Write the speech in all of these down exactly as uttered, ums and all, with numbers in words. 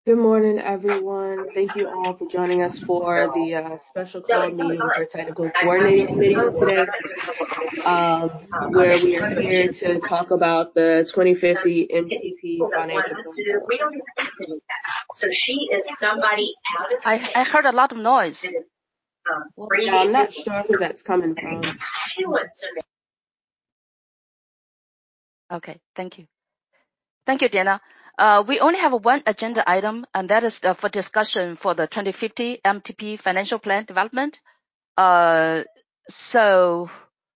Good morning, everyone. Thank you all for joining us for the uh, special call meeting for Technical Coordinating Committee today, um, where we are here to talk about the twenty fifty M T P financial plan. So she is somebody out of I, I heard a lot of noise. Yeah, I'm not sure who that's coming from. She wants to make. Okay, thank you. Thank you, Diana. Uh, we only have one agenda item, and that is uh, for discussion for the twenty fifty M T P financial plan development. Uh, so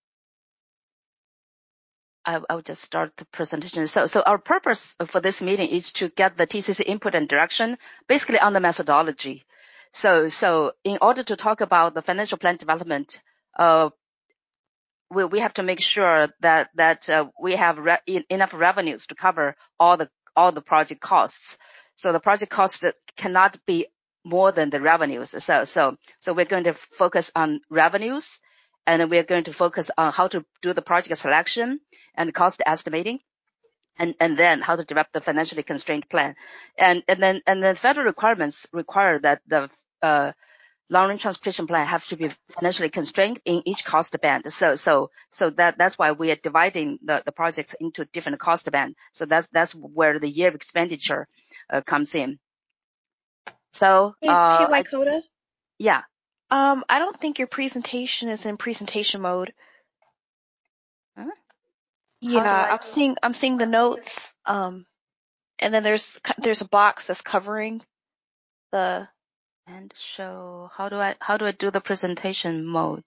I, I'll just start the presentation. So, so our purpose for this meeting is to get the T C C input and direction, basically on the methodology. So, so in order to talk about the financial plan development, uh, we, we have to make sure that that uh, we have re- enough revenues to cover all the all the project costs. So the project costs cannot be more than the revenues. So so so we're going to focus on revenues, and we're going to focus on how to do the project selection and cost estimating, and and then how to develop the financially constrained plan. And and then and then federal requirements require that the uh long-range transportation plan have to be financially constrained in each cost band. So, so, so that, that's why we are dividing the, the projects into different cost band. So that's, that's where the year of expenditure uh, comes in. So, Hey, uh, hey Lakota? yeah. Um, I don't think your presentation is in presentation mode. Huh? Yeah, I... I'm seeing, I'm seeing the notes, um, and then there's, there's a box that's covering the. And show, how do I, how do I do the presentation mode?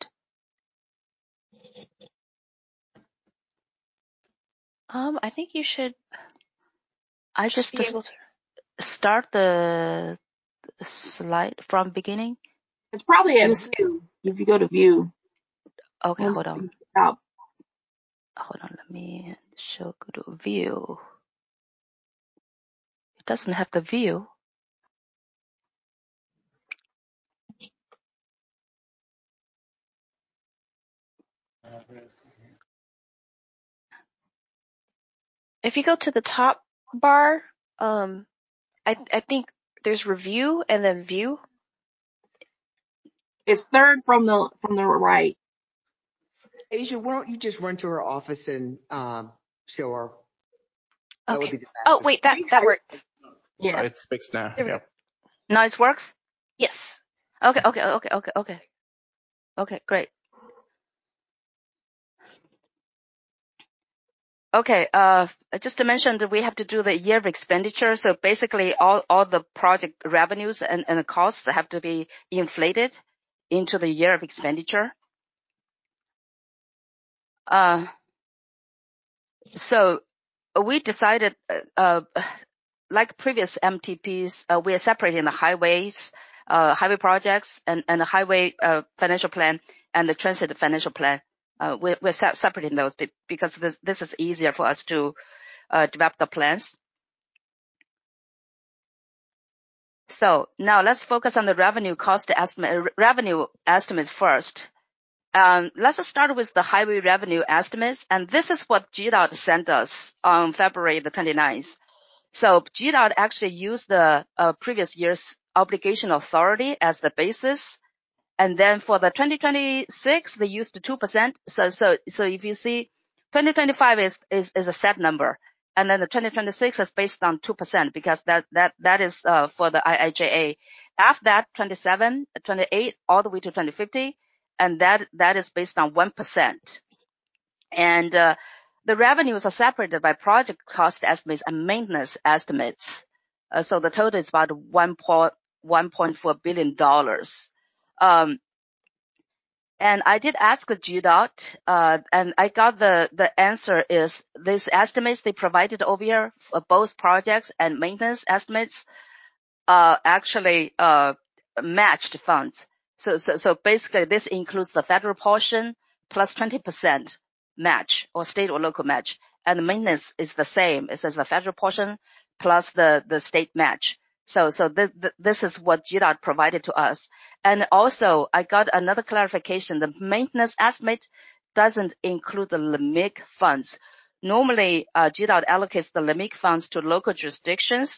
Um, I think you should. I just, just be able to start the slide from beginning. It's probably at view. If you go to view. Okay, hold on. Out. Hold on, let me show go to view. It doesn't have the view. If you go to the top bar, um, I I think there's review and then view. It's third from the from the right. Asia, why don't you just run to her office and um, show her? That Okay. would be the Oh fastest. wait, that that works. Yeah, oh, it's fixed now. Yeah. Now it works. Yes. Okay, okay, okay, okay, okay. Okay, great. Okay, uh, just to mention that we have to do the year of expenditure. So basically all, all the project revenues and, and the costs have to be inflated into the year of expenditure. Uh, so we decided, uh, like previous M T Ps, uh, we are separating the highways, uh, highway projects and, and the highway, uh, financial plan and the transit financial plan. Uh, we're, we're separating those because this, this is easier for us to, uh, develop the plans. So now let's focus on the revenue cost estimate, revenue estimates first. Um, let's start with the highway revenue estimates. And this is what G DOT sent us on February the twenty-ninth. So G DOT actually used the uh, previous year's obligation authority as the basis. And then for the twenty twenty-six, they used two percent. So, so, so if you see twenty twenty-five is, is, is a set number. And then the twenty twenty-six is based on two percent because that, that, that is, uh, for the I I J A. After that, twenty-seven, twenty-eight, all the way to twenty fifty. And that, that is based on one percent. And, uh, the revenues are separated by project cost estimates and maintenance estimates. Uh, so the total is about one point four billion dollars. Um, and I did ask the G DOT, uh, and I got the, the answer is these estimates they provided over here for both projects and maintenance estimates, uh, actually, uh, matched funds. So, so, so basically this includes the federal portion plus twenty percent match or state or local match. And the maintenance is the same. It says the federal portion plus the, the state match. So, so th- th- this is what G DOT provided to us. And also I got another clarification. The maintenance estimate doesn't include the L M I C funds. Normally, uh, G DOT allocates the L M I C funds to local jurisdictions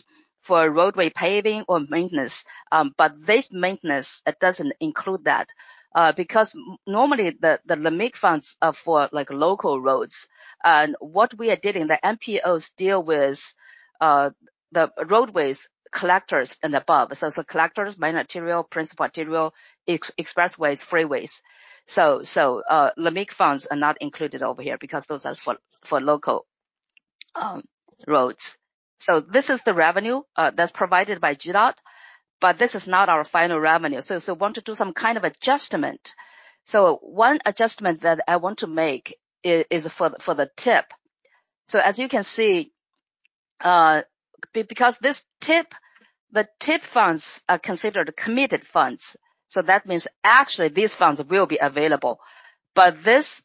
for roadway paving or maintenance. Um, but this maintenance, it doesn't include that. Uh, because normally the, the L M I C funds are for like local roads. And what we are dealing, the M P Os deal with, uh, the roadways, collectors and above. So, so collectors, minor arterial, principal arterial, ex- expressways, freeways. So, so, uh, L M I C funds are not included over here because those are for, for local, um, roads. So this is the revenue, uh, that's provided by G DOT. But this is not our final revenue. So, so want to do some kind of adjustment. So one adjustment that I want to make is, is for, the, for the tip. So as you can see, uh, because this tip, the tip funds are considered committed funds. So that means actually these funds will be available. But this,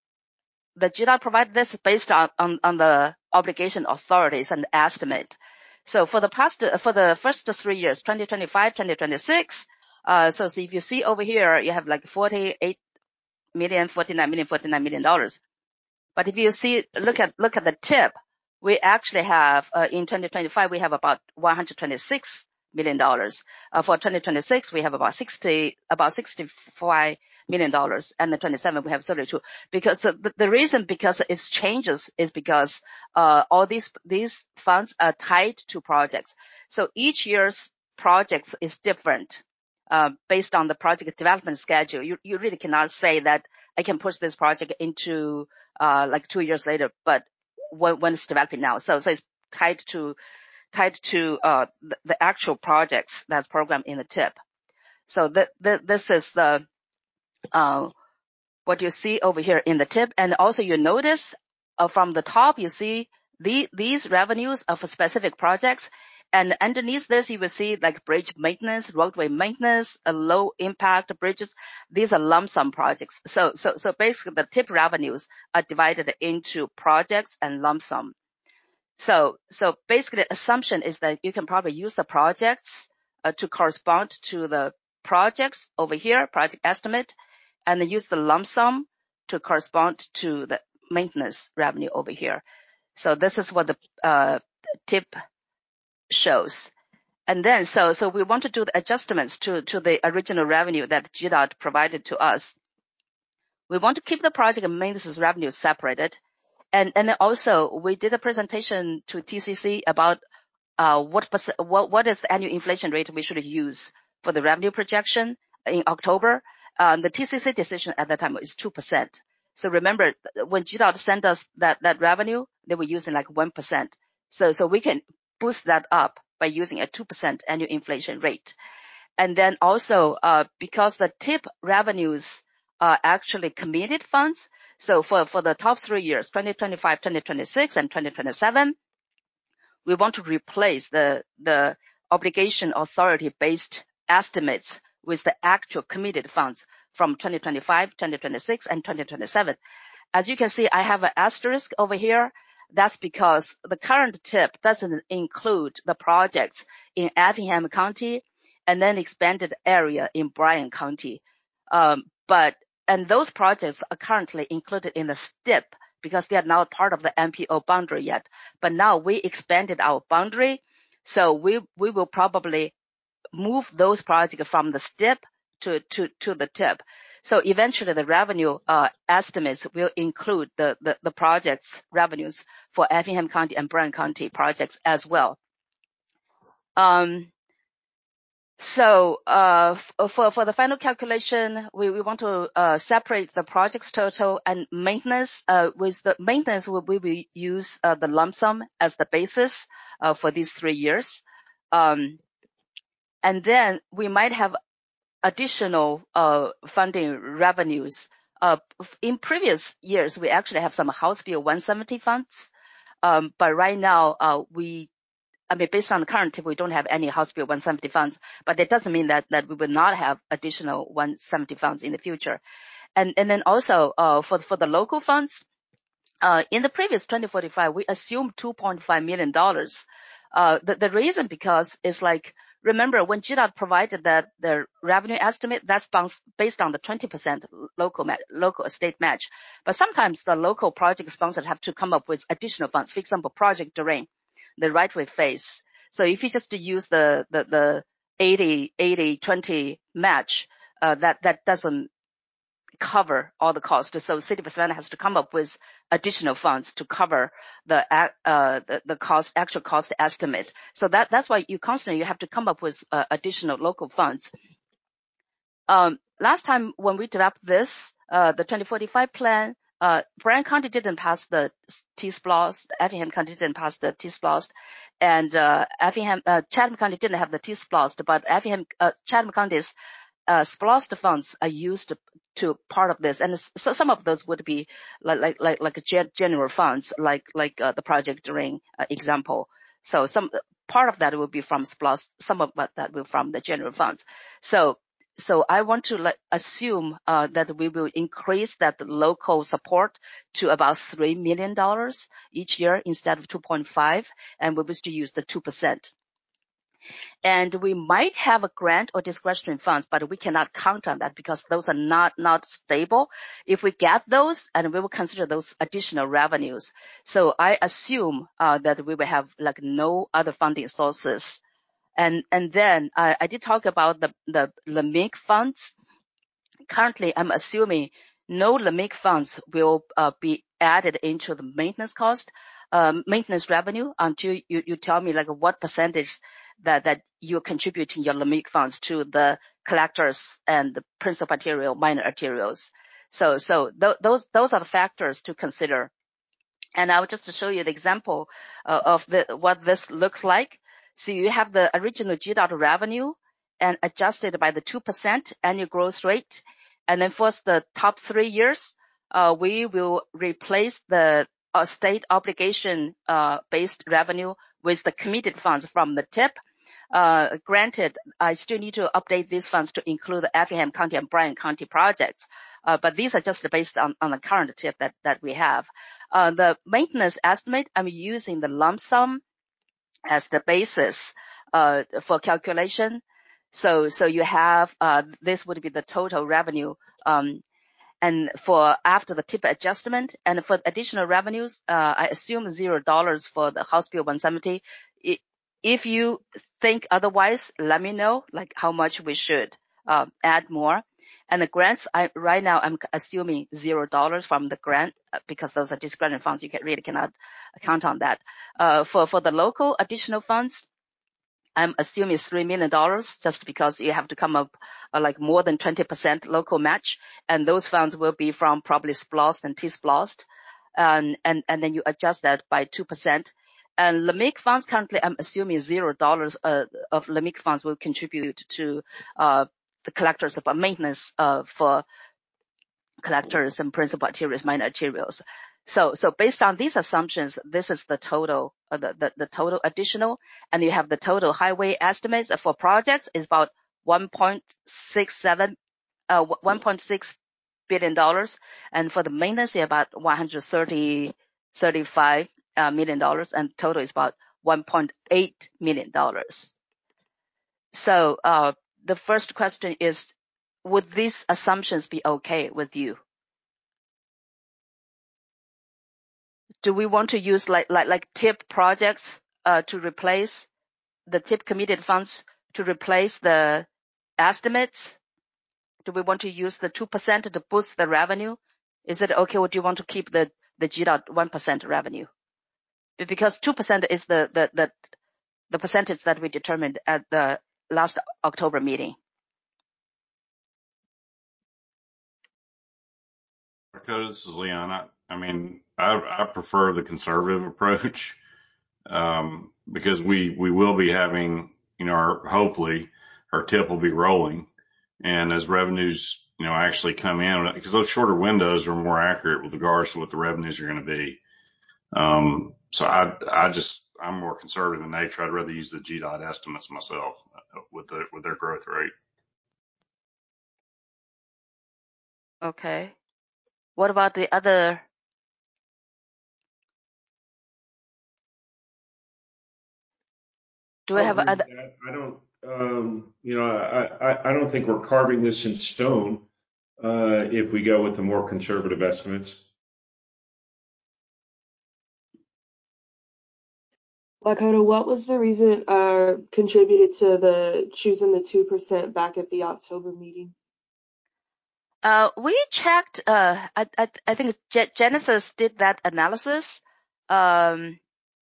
the G DOT provided this based on, on, on the obligation authorities and estimate. So for the past, for the first three years, twenty twenty-five, twenty twenty-six, uh, so, so if you see over here, you have like forty-eight million, forty-nine million, forty-nine million dollars. But if you see, look at, look at the tip, we actually have, uh, in twenty twenty-five, we have about one hundred twenty-six million dollars. Uh, for twenty twenty-six, we have about sixty, about sixty-five million dollars. And the twenty-seven, we have thirty-two. Because the, the reason because it changes is because, uh, all these, these funds are tied to projects. So each year's project is different, uh, based on the project development schedule. You, you really cannot say that I can push this project into, uh, like two years later, but when, when it's developing now. So, so it's tied to, tied to, uh, the, the actual projects that's programmed in the tip. So the, the, this is the, uh, what you see over here in the tip. And also you notice, uh, from the top, you see the, these revenues are for specific projects. And underneath this, you will see like bridge maintenance, roadway maintenance, a low impact bridges. These are lump sum projects. So, so, so basically the tip revenues are divided into projects and lump sum. So, so basically the assumption is that you can probably use the projects, uh, to correspond to the projects over here, project estimate, and then use the lump sum to correspond to the maintenance revenue over here. So this is what the, uh, tip shows. And then, so, so we want to do the adjustments to, to the original revenue that G DOT provided to us. We want to keep the project and maintenance revenue separated. And, and then also we did a presentation to T C C about, uh, what, what, what is the annual inflation rate we should use for the revenue projection in October. Um, the T C C decision at that time is two percent. So remember when G DOT sent us that, that revenue, they were using like one percent. So, so we can boost that up by using a two percent annual inflation rate. And then also, uh, because the tip revenues are actually committed funds. So for, for the top three years, twenty twenty-five, twenty twenty-six, and twenty twenty-seven, we want to replace the, the obligation authority based estimates with the actual committed funds from twenty twenty-five, twenty twenty-six, and twenty twenty-seven. As you can see, I have an asterisk over here. That's because the current tip doesn't include the projects in Effingham County and then expanded area in Bryan County. Um, but, and those projects are currently included in the S T I P because they are not part of the M P O boundary yet. But now we expanded our boundary. So we, we will probably move those projects from the S T I P to, to, to the tip. So eventually the revenue, uh, estimates will include the, the, the projects revenues for Effingham County and Bryan County projects as well. Um, so, uh, for, for the final calculation, we, we want to, uh, separate the projects total and maintenance, uh, with the maintenance, we, we will use, uh, the lump sum as the basis, uh, for these three years. Um, and then we might have additional uh, funding revenues. Uh, in previous years, we actually have some House Bill one seventy funds, um, but right now uh, we, I mean, based on the current tip, we don't have any House Bill one seventy funds. But that doesn't mean that that we will not have additional one seventy funds in the future. And and then also uh, for for the local funds, uh, in the previous twenty forty-five, we assumed two point five million dollars. Uh, the the reason because it's like, remember, when G DOT provided that the revenue estimate, that's based on the twenty percent local ma- local state match. But sometimes the local project sponsors have to come up with additional funds. For example, Project Terrain, the right-way phase. So if you just use the the, the eighty eighty twenty match, uh, that that doesn't cover all the costs. So City of Savannah has to come up with additional funds to cover the uh the, the cost actual cost estimate. So that that's why you constantly you have to come up with uh, additional local funds. Um, last time when we developed this, uh, the twenty forty-five plan, uh, Bryan County didn't pass the T-SPLOST, Effingham County didn't pass the T-SPLOST, and uh, Effingham, uh, Chatham County didn't have the T-SPLOST, but Effingham, uh, Chatham County's uh, SPLOST funds are used to, to part of this, and so some of those would be like like like, like a general funds, like like uh, the Project During uh, example. So some part of that will be from SPLOST, some of that will from the general funds. So. So I want to let, assume uh, that we will increase that local support to about three million dollars each year instead of two point five, and we wish to use the two percent. And we might have a grant or discretionary funds, but we cannot count on that because those are not, not stable. If we get those, and we will consider those additional revenues. So I assume uh, that we will have like no other funding sources. And and then uh, I did talk about the the L M I C funds. Currently, I'm assuming no L M I C funds will uh, be added into the maintenance cost, um, maintenance revenue until you, you tell me like what percentage that that you're contributing your L M I C funds to the collectors and the principal arterial, minor arterials. So so th- those those are the factors to consider. And I will just show you the example uh, of the, what this looks like. So you have the original G DOT revenue and adjusted by the two percent annual growth rate. And then for the top three years, uh, we will replace the uh, state obligation uh, based revenue with the committed funds from the T I P. Uh, granted, I still need to update these funds to include the Effingham County and Bryan County projects. Uh, but these are just based on, on the current T I P that, that we have. Uh, the maintenance estimate, I'm using the lump sum as the basis, uh, for calculation. So, so you have, uh, this would be the total revenue, um, and for after the T I P adjustment, and for additional revenues, uh, I assume zero dollars for the House Bill one seventy. It, if you think otherwise, let me know, like how much we should uh, add more. And the grants, I, right now I'm assuming zero dollars from the grant because those are discretionary funds. You can, really cannot count on that. Uh, for for the local additional funds, I'm assuming it's three million dollars just because you have to come up uh, like more than twenty percent local match. And those funds will be from probably SPLOST and T-SPLOST. And, and, and then you adjust that by two percent. And L M I C funds currently, I'm assuming zero dollars uh, of L M I C funds will contribute to uh, the collectors of maintenance uh, for collectors and principal arterials, minor arterials. So, so based on these assumptions, this is the total, uh, the, the, the total additional, and you have the total highway estimates for projects is about one point six seven, uh, one point six billion dollars, and for the maintenance, about one hundred thirty, thirty-five uh, million dollars, and total is about one point eight million dollars. So, uh, the first question is, would these assumptions be okay with you? Do we want to use like like like T I P projects uh, to replace the T I P committed funds to replace the estimates? Do we want to use the two percent to boost the revenue? Is it okay, or do you want to keep the the G DOT one percent revenue? Because two percent is the the the the percentage that we determined at the last October meeting. Dakota, this is Leon. I, I mean, I, I prefer the conservative approach um, because we, we will be having, you know, our, hopefully our T I P will be rolling. And as revenues, you know, actually come in, because those shorter windows are more accurate with regards to what the revenues are going to be. Um, so I, I just, I'm more conservative in nature. I'd rather use the G DOT estimates myself with the, with their growth rate. Okay. What about the other? Do we have other? I don't, um, you know, I, I, I don't think we're carving this in stone uh, if we go with the more conservative estimates. Lakota, what was the reason uh contributed to the choosing the two percent back at the October meeting? Uh, we checked, uh, I, I, I think Ge- Genesis did that analysis. Um,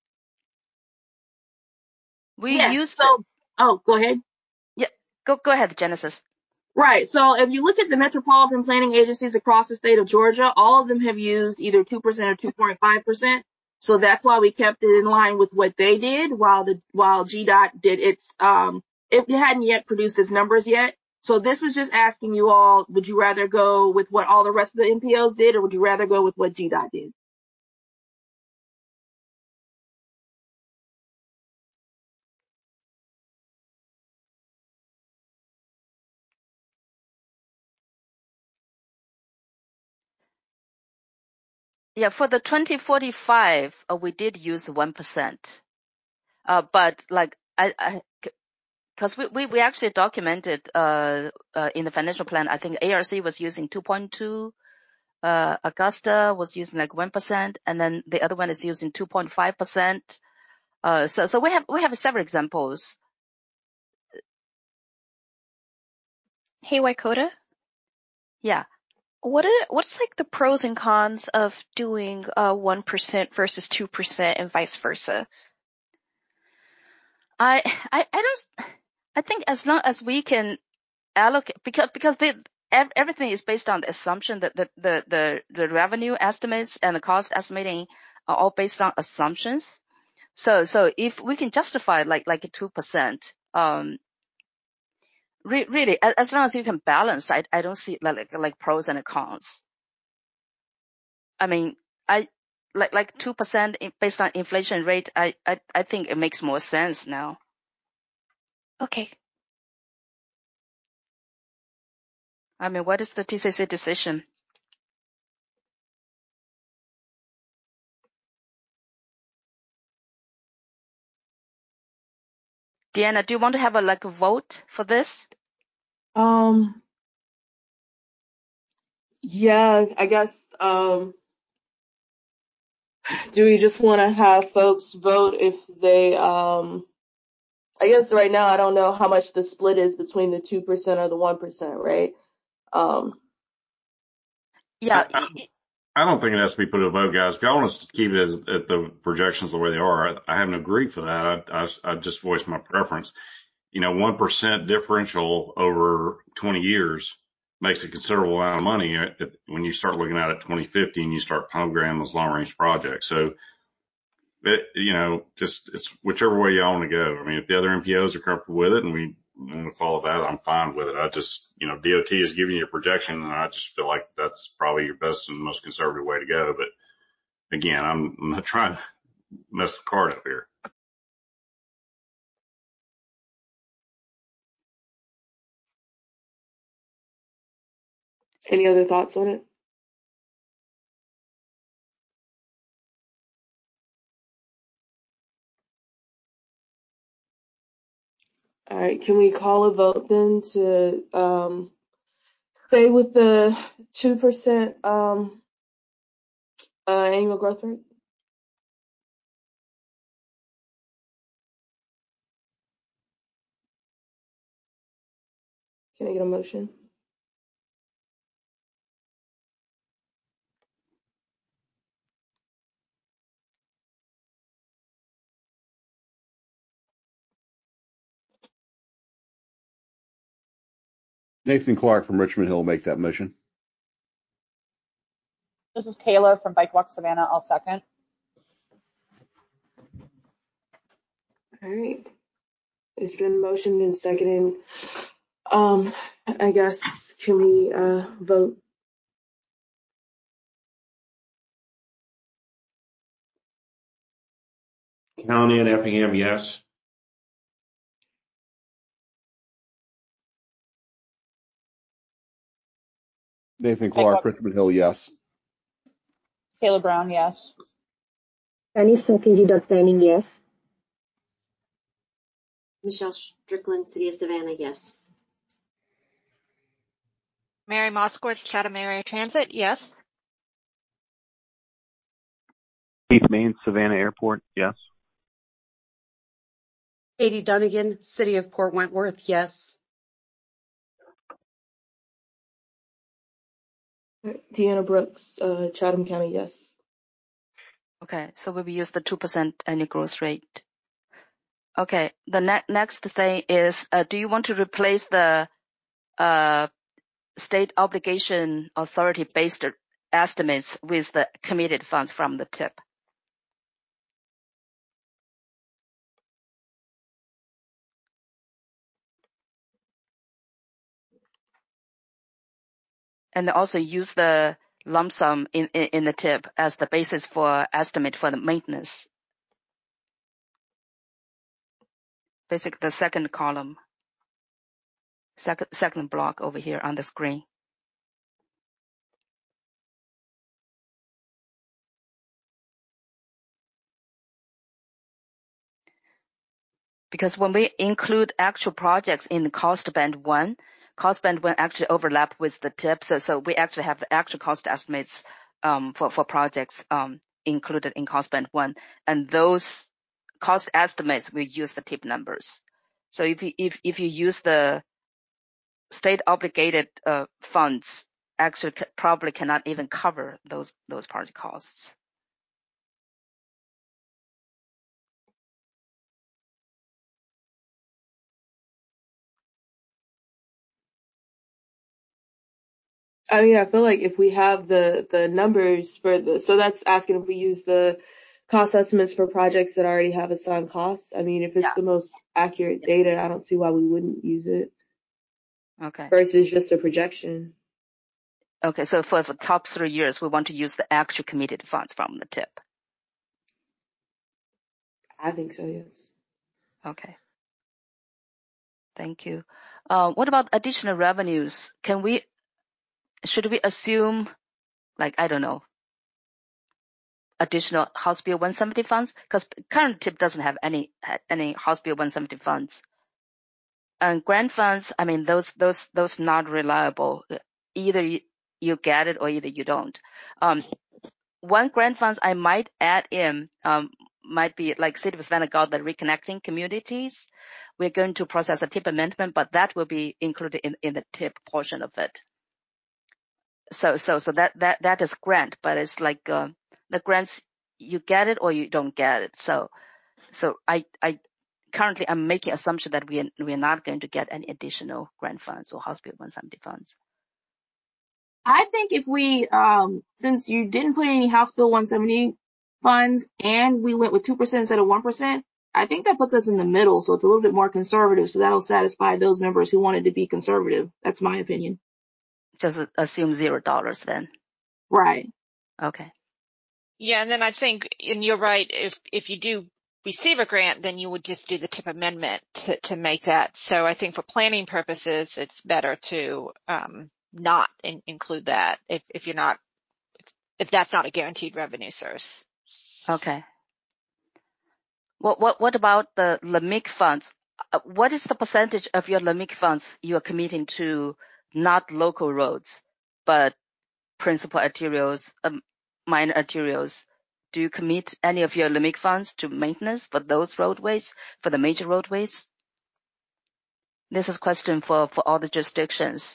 we Yes. used, So, oh, go ahead. yeah, go, go ahead, Genesis. Right. So if you look at the metropolitan planning agencies across the state of Georgia, all of them have used either two percent or two point five percent. So that's why we kept it in line with what they did while the, while G D O T did its, um, it hadn't yet produced its numbers yet. So this is just asking you all, would you rather go with what all the rest of the N P Os did, or would you rather go with what G D O T did? Yeah, for the twenty forty-five, uh, we did use one percent. Uh, but like, I, I, cause we, we, we actually documented, uh, uh, in the financial plan, I think A R C was using two point two, uh, Augusta was using like one percent, and then the other one is using two point five percent. Uh, so, so we have, we have several examples. Hey, Waikota, Yeah. what is, what's like the pros and cons of doing uh one percent versus two percent and vice versa? I, I, I don't, I think as long as we can allocate, because, because they, ev- everything is based on the assumption that the, the, the, the revenue estimates and the cost estimating are all based on assumptions. So, so if we can justify like, like a two percent, um, re- really, as, as long as you can balance, I, I don't see like, like pros and cons. I mean, I, like, like two percent based on inflation rate, I, I, I think it makes more sense now. Okay. I mean, what is the T C C decision? Deanna, do you want to have a like a vote for this? Um, yeah, I guess, um, do we just want to have folks vote if they, um, I guess right now I don't know how much the split is between the two percent or the one percent, right? Um, Yeah, I, I, I don't think it has to be put to a vote, guys. If y'all want us to keep it as at the projections the way they are, I, I haven't agreed for that. I, I, I just voiced my preference. You know, one percent differential over twenty years makes a considerable amount of money when you start looking at it twenty fifty and you start programming those long range projects. So, it, you know, just it's whichever way y'all want to go. I mean, if the other M P Os are comfortable with it and we want to follow that, I'm fine with it. I just, you know, D O T is giving you a projection, and I just feel like that's probably your best and most conservative way to go. But again, I'm, I'm not trying to mess the card up here. any other thoughts on it? All right, can we call a vote then to um, stay with the two percent um, uh, annual growth rate? Can I get a motion? Nathan Clark from Richmond Hill will make that motion. This is Kayla from Bike Walk Savannah. I'll second. All right. It's been motioned and seconded. Um, I guess, can we uh, vote? County and Effingham, yes. Nathan Bike Clark, Walk, Richmond Hill, yes. Kayla Brown, yes. Anissa K G dot Planning, yes. Michelle Strickland, City of Savannah, yes. Mary Moskowitz, Chatham Area Transit, yes. Keith Main, Savannah Airport, yes. Katie Dunnigan, City of Port Wentworth, yes. Deanna Brooks, uh, Chatham County, yes. Okay, so we will use the two percent annual growth rate. Okay, the ne- next thing is, uh, do you want to replace the uh, state obligation authority based estimates with the committed funds from the tip? And also use the lump sum in, in, in the tip as the basis for estimate for the maintenance. Basically, the second column, second, second block over here on the screen. Because when we include actual projects in the cost band one, cost band one actually overlap with the tip. So, so we actually have the actual cost estimates um, for, for projects um, included in cost band one. And those cost estimates, we use the tip numbers. So if you, if, if you use the state obligated uh, funds, actually c- probably cannot even cover those, those project costs. I mean, I feel like if we have the, the numbers for the, so that's asking if we use the cost estimates for projects that already have assigned costs. I mean, if it's Yeah. the most accurate data, I don't see why we wouldn't use it Okay. versus just a projection. Okay. So for the top three years, we want to use the actual committed funds from the tip. I think so, yes. Okay. Thank you. Uh, what about additional revenues? Can we, should we assume, like, I don't know, additional House Bill one seventy funds? Because current tip doesn't have any, any House Bill one seventy funds. And grant funds, I mean, those, those, those not reliable. Either you, you get it or either you don't. Um, one grant funds I might add in, um, might be like City of Savannah got the reconnecting communities. We're going to process a tip amendment, but that will be included in, in the tip portion of it. So, so, so that, that, that is grant, but it's like, uh, the grants, you get it or you don't get it. So, so I, I currently I'm making assumption that we are, we are not going to get any additional grant funds or House Bill one seventy funds. I think if we, um, since you didn't put any House Bill one seventy funds and we went with two percent instead of one percent, I think that puts us in the middle. So it's a little bit more conservative. So that'll satisfy those members who wanted to be conservative. That's my opinion. Just assume zero dollars then. Right. Okay. Yeah, and then I think, and you're right, if, if you do receive a grant, then you would just do the tip amendment to, to make that. So I think for planning purposes, it's better to, um, not in, include that if, if you're not, if that's not a guaranteed revenue source. Okay. What, what, what about the L M I C funds? Uh, what is the percentage of your L M I C funds you are committing to not local roads, but principal arterials, um, minor arterials? Do you commit any of your L M I C funds to maintenance for those roadways, for the major roadways? This is a question for, for all the jurisdictions.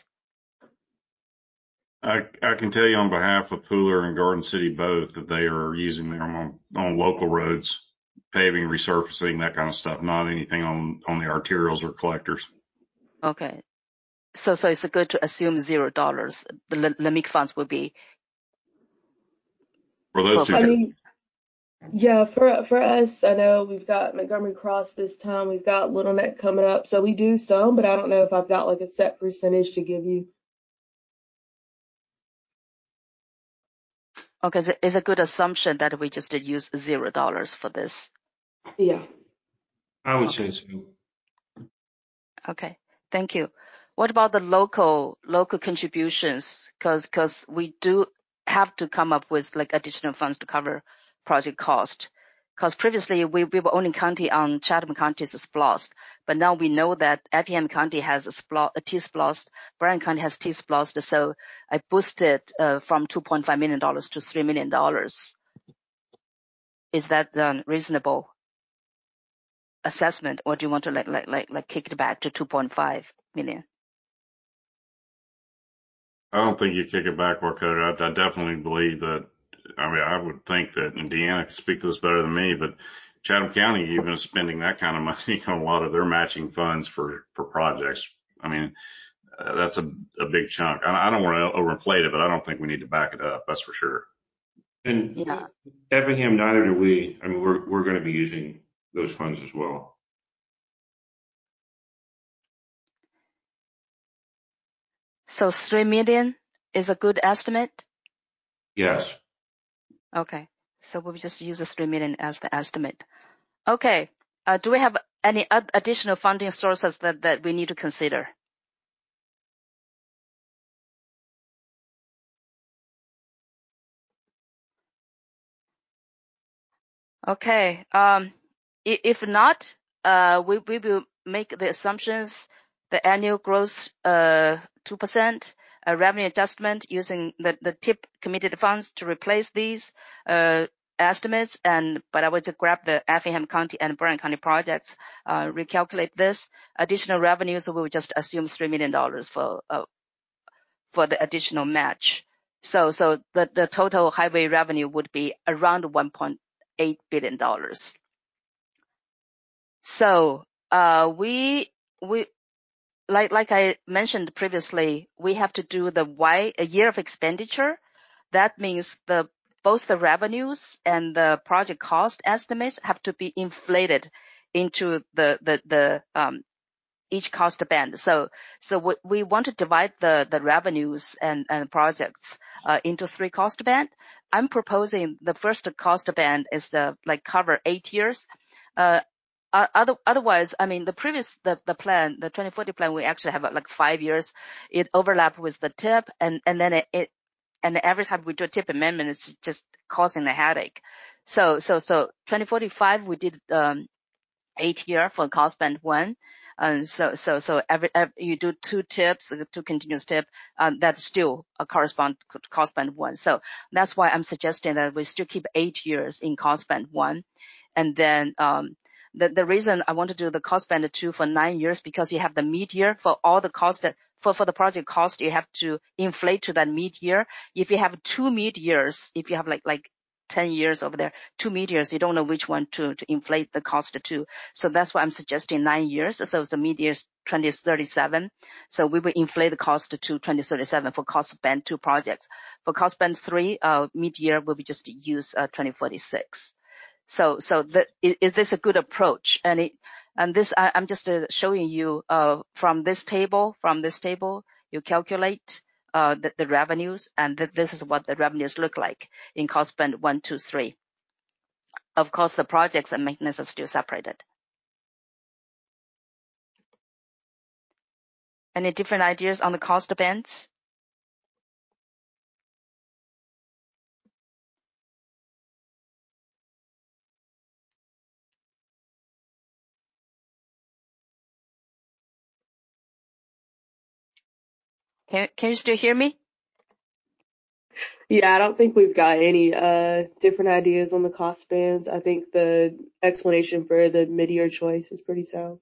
I, I can tell you on behalf of Pooler and Garden City both that they are using them on, on local roads, paving, resurfacing, that kind of stuff, not anything on, on the arterials or collectors. Okay. So, so it's good to assume zero dollars. The L M I C funds will be. For those two. I mean, yeah, for, for us, I know we've got Montgomery Cross this time. We've got Little Neck coming up. So we do some, but I don't know if I've got like a set percentage to give you. Okay, so it's a good assumption that we just use zero dollars for this. Yeah. I would Okay. say so. Okay, thank you. What about the local local contributions? Because because we do have to come up with like additional funds to cover project cost. Because previously we, we were only counting on Chatham County's SPLOST, but now we know that Effingham County has a, SPLOST, a T-SPLOST, Bryan County has T-SPLOST, so I boosted uh, from two point five million dollars to three million dollars. Is that um, reasonable? assessment, or do you want to like like like like kick it back to two point five million? I don't think you kick it back, Wakota. I, I definitely believe that. I mean, I would think that, and Deanna can speak to this better than me, but Chatham County even is spending that kind of money on a lot of their matching funds for, for projects. I mean, uh, that's a, a big chunk. I, I don't want to overinflate it, but I don't think we need to back it up. That's for sure. And Yeah. Effingham, neither do we. I mean, we're, we're going to be using those funds as well. So three million is a good estimate? Yes. Okay. So we'll just use the three million as the estimate. Okay. Uh, do we have any ad- additional funding sources that, that we need to consider? Okay. Um, if not, uh, we, we will make the assumptions, the annual growth, uh, two percent, a revenue adjustment using the, the T I P committed funds to replace these, uh, estimates. And, but I would just grab the Effingham County and Bryan County projects, uh, recalculate this. Additional revenues, we will just assume three million dollars for, uh, for the additional match. So, so the, the total highway revenue would be around one point eight billion dollars. So, uh, we, we, like, like I mentioned previously, we have to do the Y, a year of expenditure. That means the, both the revenues and the project cost estimates have to be inflated into the, the, the, um, each cost band. So, so we, we want to divide the, the revenues and, and projects, uh, into three cost band. I'm proposing the first cost band is the, like, cover eight years. Uh, other, otherwise, I mean, the previous, the, the plan, the twenty forty plan, we actually have like five years. It overlapped with the T I P, and, and then it, it, and every time we do a T I P amendment, it's just causing a headache. So, so, so twenty forty-five, we did, um, eight year for cost band one. And so, so, so every, every, you do two tips, two continuous tip, um, that still uh, correspond to cost band one. So that's why I'm suggesting that we still keep eight years in cost band one. And then, um, the, the reason I want to do the cost band two for nine years, because you have the mid year for all the cost that, for, for the project cost, you have to inflate to that mid year. If you have two mid years, if you have like, like, ten years over there, two mid years, you don't know which one to, to inflate the cost to. So that's why I'm suggesting nine years. So the mid year is twenty thirty-seven. So we will inflate the cost to twenty thirty-seven for cost band two projects. For cost band three, uh, mid year will be just use, uh, twenty forty-six. So, so the, is, is this a good approach? And it, and this, I, I'm just uh, showing you, uh, from this table, from this table, you calculate, uh, the, the revenues, and th- this is what the revenues look like in cost band one, two, three. Of course, the projects and maintenance are still separated. Any different ideas on the cost bands? Can, can you still hear me? Yeah, I don't think we've got any uh different ideas on the cost bands. I think the explanation for the mid-year choice is pretty sound.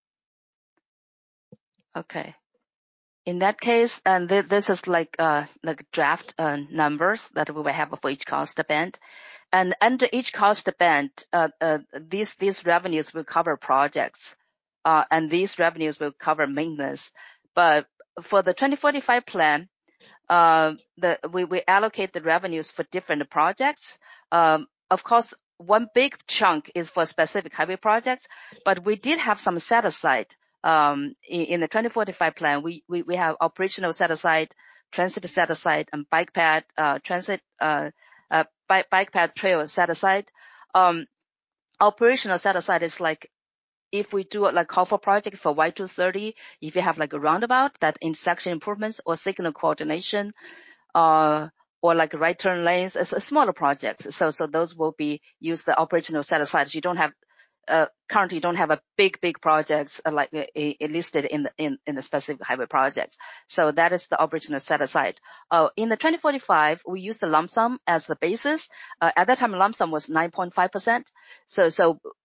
Okay. In that case, and th- this is like uh like draft uh, numbers that we will have for each cost band, and under each cost band, uh, uh these these revenues will cover projects, uh and these revenues will cover maintenance. But for the twenty forty-five plan, uh, the we we allocate the revenues for different projects. Um, of course, one big chunk is for specific highway projects, but we did have some set aside. Um, in, in the twenty forty-five plan, we, we, we have operational set aside, transit set aside, and bike path, uh, transit, uh, uh, bike, bike path trail set aside. Um, operational set aside is like, if we do like call for project for Y two thirty, if you have like a roundabout, that intersection improvements or signal coordination, uh, or like right turn lanes, it's a smaller projects. So, so those will be used the operational set aside. You don't have, uh, currently you don't have a big, big projects uh, like uh, uh, listed in the, in, in the specific highway projects. So that is the operational set aside. Uh, in the twenty forty-five, we use the lump sum as the basis. Uh, at that time, lump sum was nine point five percent. So, so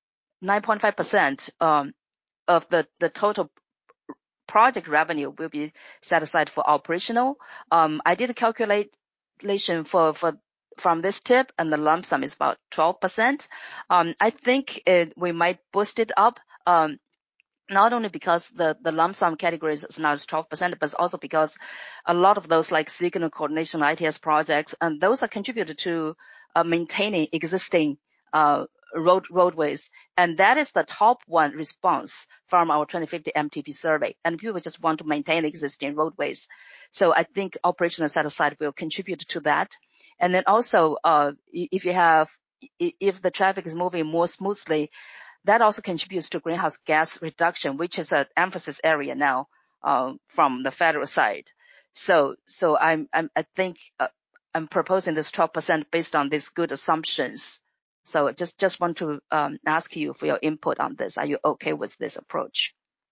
nine point five percent um, of the, the total project revenue will be set aside for operational. Um, I did a calculation for, for, from this tip, and the lump sum is about twelve percent. Um, I think it, we might boost it up, um, not only because the, the lump sum categories is now twelve percent, but also because a lot of those like signal coordination I T S projects, and those are contributed to uh, maintaining existing uh, road roadways. And that is the top one response from our twenty fifty M T P survey. And people just want to maintain existing roadways. So I think operational set aside will contribute to that. And then also, uh, if you have, if the traffic is moving more smoothly, that also contributes to greenhouse gas reduction, which is an emphasis area now, um, from the federal side. So, so I'm, I'm, I think, uh, I'm proposing this twelve percent based on these good assumptions. So just, just want to, um, ask you for your input on this. Are you okay with this approach?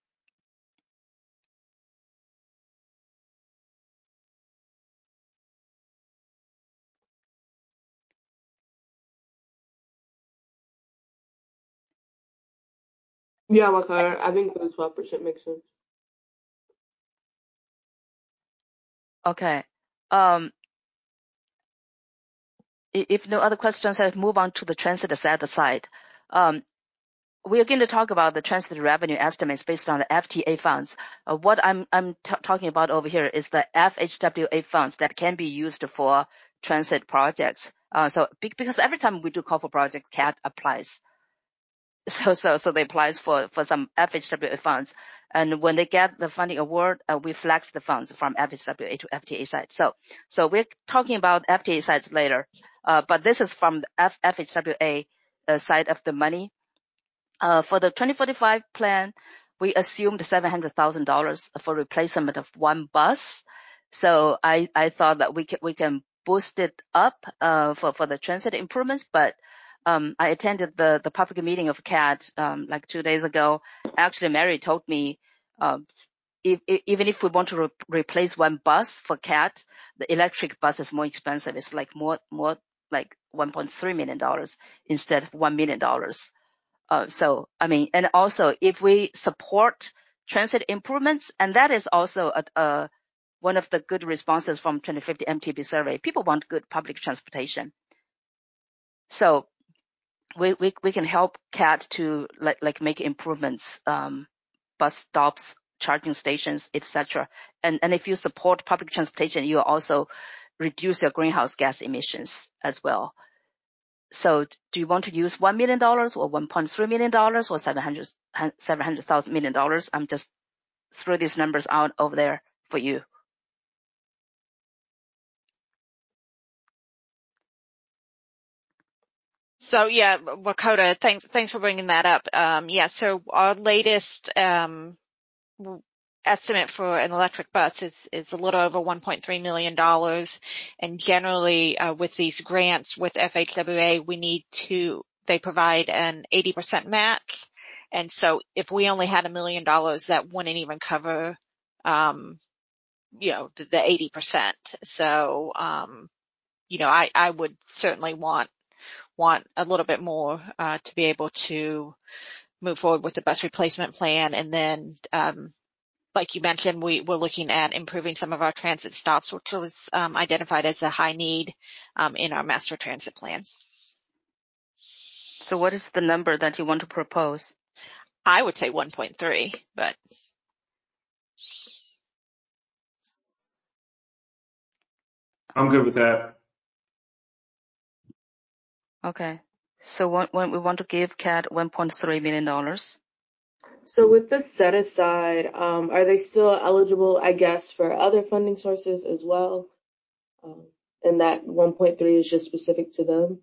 Yeah, Wakar, I think the twelve percent makes sense. Okay. Um, if no other questions, I'll move on to the transit set aside. Um, we are going to talk about the transit revenue estimates based on the F T A funds. Uh, what I'm, I'm t- talking about over here is the F H W A funds that can be used for transit projects. Uh, so because every time we do call for project, C A T applies. So, so, so they applies for, for some F H W A funds. And when they get the funding award, uh, we flex the funds from F H W A to F T A side. So, so we're talking about F T A sides later. Uh, but this is from the F- FHWA uh, side of the money. Uh, for the twenty forty-five plan, we assumed seven hundred thousand dollars for replacement of one bus. So I, I thought that we can, we can boost it up, uh, for, for the transit improvements. But, um, I attended the, the public meeting of C A T, um, like two days ago. Actually, Mary told me, um, if, if, even if we want to re- replace one bus for C A T, the electric bus is more expensive. It's like more, more like one point three million dollars instead of one million dollars. Uh, so, I mean, and also if we support transit improvements, and that is also a, a, one of the good responses from twenty fifty M T P survey. People want good public transportation. So we, we, we can help C A T to like, like make improvements, um, bus stops, charging stations, et cetera. And, and if you support public transportation, you also reduce your greenhouse gas emissions as well. So do you want to use one million dollars or one point three million dollars or seven hundred thousand million dollars? I'm just throw these numbers out over there for you. So yeah, Wakota, thanks, thanks for bringing that up. Um, yeah, so our latest, um, estimate for an electric bus is, is a little over one point three million dollars. And generally, uh, with these grants with F H W A, we need to, they provide an eighty percent match. And so if we only had a million dollars, that wouldn't even cover, um, you know, the, the eighty percent. So, um, you know, I, I would certainly want, want a little bit more, uh, to be able to move forward with the bus replacement plan. And then, um, like you mentioned, we were looking at improving some of our transit stops, which was um, identified as a high need um, in our master transit plan. So what is the number that you want to propose? I would say one point three, but. I'm good with that. Okay. So when, when we want to give C A T one point three million dollars. So with the set aside, um, are they still eligible, I guess, for other funding sources as well? Um, and that one point three is just specific to them?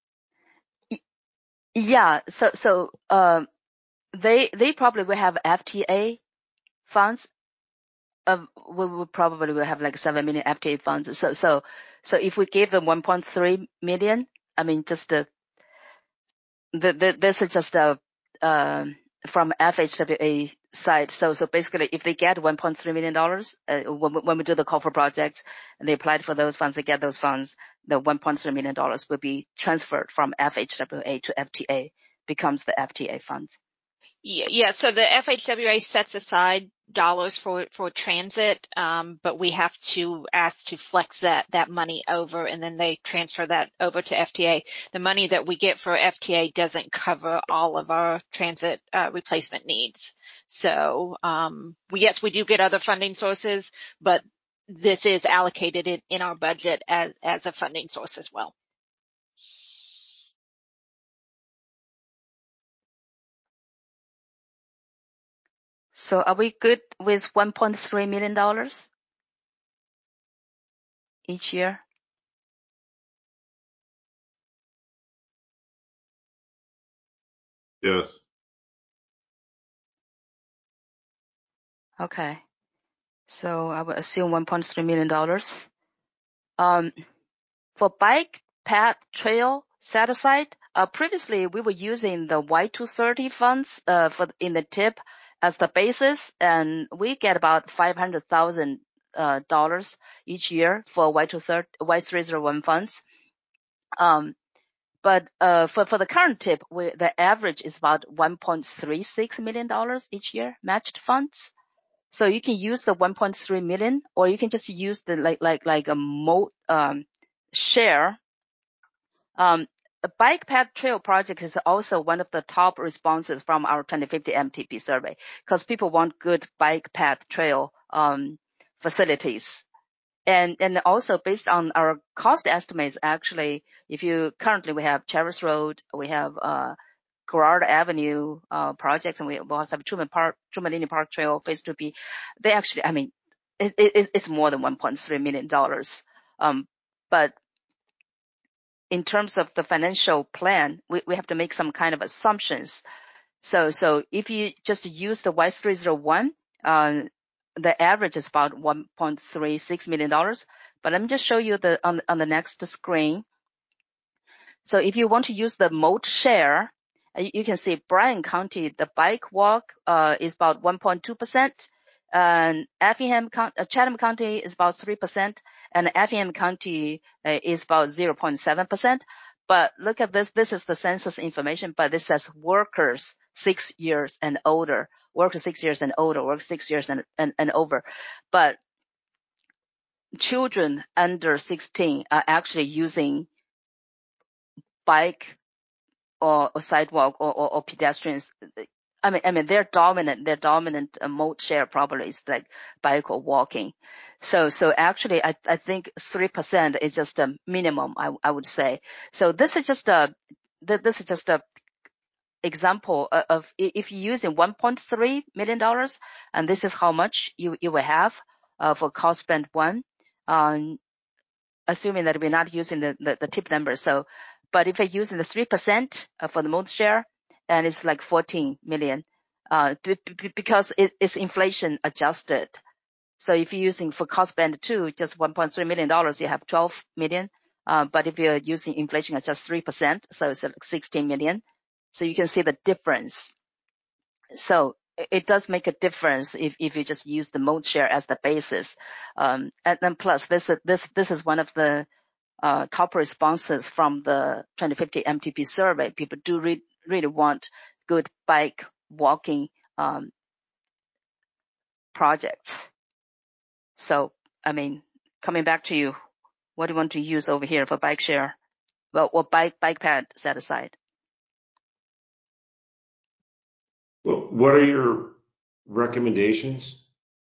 Yeah. So, so, um, they, they probably will have F T A funds. Uh, we will probably will have like seven million F T A funds. So, so, so if we gave them one point three million, I mean, just the, the, the this is just a, um, from F H W A side. So, so basically if they get one point three million dollars, uh, when, when we do the call for projects and they applied for those funds, they get those funds, the one point three million dollars will be transferred from F H W A to F T A. becomes the F T A funds. Yeah, yeah. So the F H W A sets aside dollars for, for transit, um, but we have to ask to flex that, that money over, and then they transfer that over to F T A. The money that we get for F T A doesn't cover all of our transit, uh, replacement needs. So, um, we, yes, we do get other funding sources, but this is allocated in, in our budget as, as a funding source as well. So are we good with one point three million dollars each year? Yes. Okay. So I would assume one point three million dollars. Um, for bike path trail set aside, uh, previously we were using the Y two thirty funds, uh, for in the tip as the basis, and we get about five hundred thousand uh, dollars each year for Y two thirty, Y three oh one funds. Um, but, uh, for, for the current tip, we, the average is about one point three six million dollars each year matched funds. So you can use the one point three million, or you can just use the like like like a mo um share. Um, the bike path trail project is also one of the top responses from our twenty fifty M T P survey, because people want good bike path trail um facilities. And and also based on our cost estimates, actually, if you currently we have Charis Road, we have uh Girard Avenue uh, projects, and we also have Truman Park, Truman Linear Park Trail Phase two B. They actually, I mean, it, it, it's more than one point three million dollars. Um, but in terms of the financial plan, we, we have to make some kind of assumptions. So, so if you just use the Y three oh one, uh, the average is about one point three six million dollars. But let me just show you the on, on the next screen. So if you want to use the mode share, you can see Bryan County, the bike walk uh, is about one point two percent, and Effingham, uh, Chatham County is about three percent, and Effingham County uh, is about zero point seven percent. But look at this. This is the census information, but this says workers six years and older, workers six years and older, work six years and, and, and over. But children under sixteen are actually using bike or, or sidewalk or, or, or pedestrians. I mean, I mean, they're dominant, their dominant uh, mode share probably is like bike or walking. So, so actually I, I think three percent is just a minimum, I, I would say. So this is just a, this is just a example of, of if you're using one point three million dollars, and this is how much you, you will have, uh, for cost spent one, um, assuming that we're not using the, the, the tip number. So, but if you're using the three percent for the mode share, and it's like fourteen million, uh, b- b- because it, it's inflation adjusted. So if you're using for cost spend two, just one point three million dollars, you have twelve million. Uh, but if you're using inflation at just three percent, so it's like sixteen million. So you can see the difference. So it does make a difference if, if you just use the mode share as the basis. Um, and then plus this, this, this is one of the, uh, top responses from the twenty fifty M T P survey. People do re- really want good bike walking, um, projects. So, I mean, coming back to you, what do you want to use over here for bike share? Well, or bike, bike pad set aside? Well, what are your recommendations?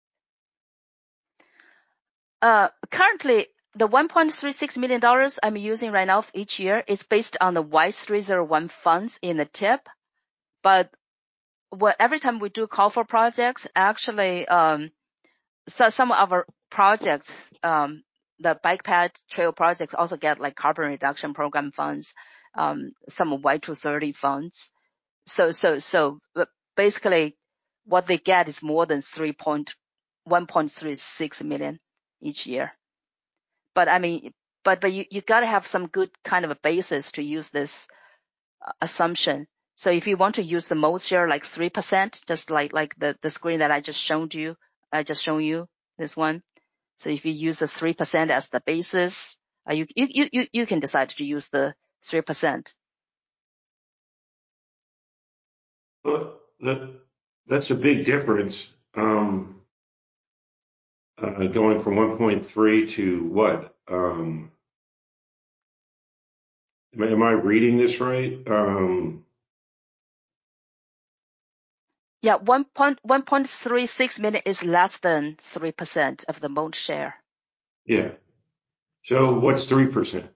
Uh, currently, the one point three six million dollars I'm using right now each year is based on the Y three oh one funds in the tip. But what, every time we do call for projects, actually, um, so some of our projects, um, the bike path trail projects also get like carbon reduction program funds, um, some Y two thirty funds. So, so, so basically what they get is more than three point, one point three six million each year. But I mean, but, but you, you gotta have some good kind of a basis to use this uh, assumption. So if you want to use the mode share like three percent, just like, like the, the screen that I just showed you, I just shown you this one. So if you use the three percent as the basis, uh, you, you, you, you can decide to use the three percent. Well, that, that's a big difference. Um, uh, going from one point three to what? Um, am, I- am I reading this right? Um, Yeah, one point one point three six million is less than three percent of the mode share. yeah. So what's three percent?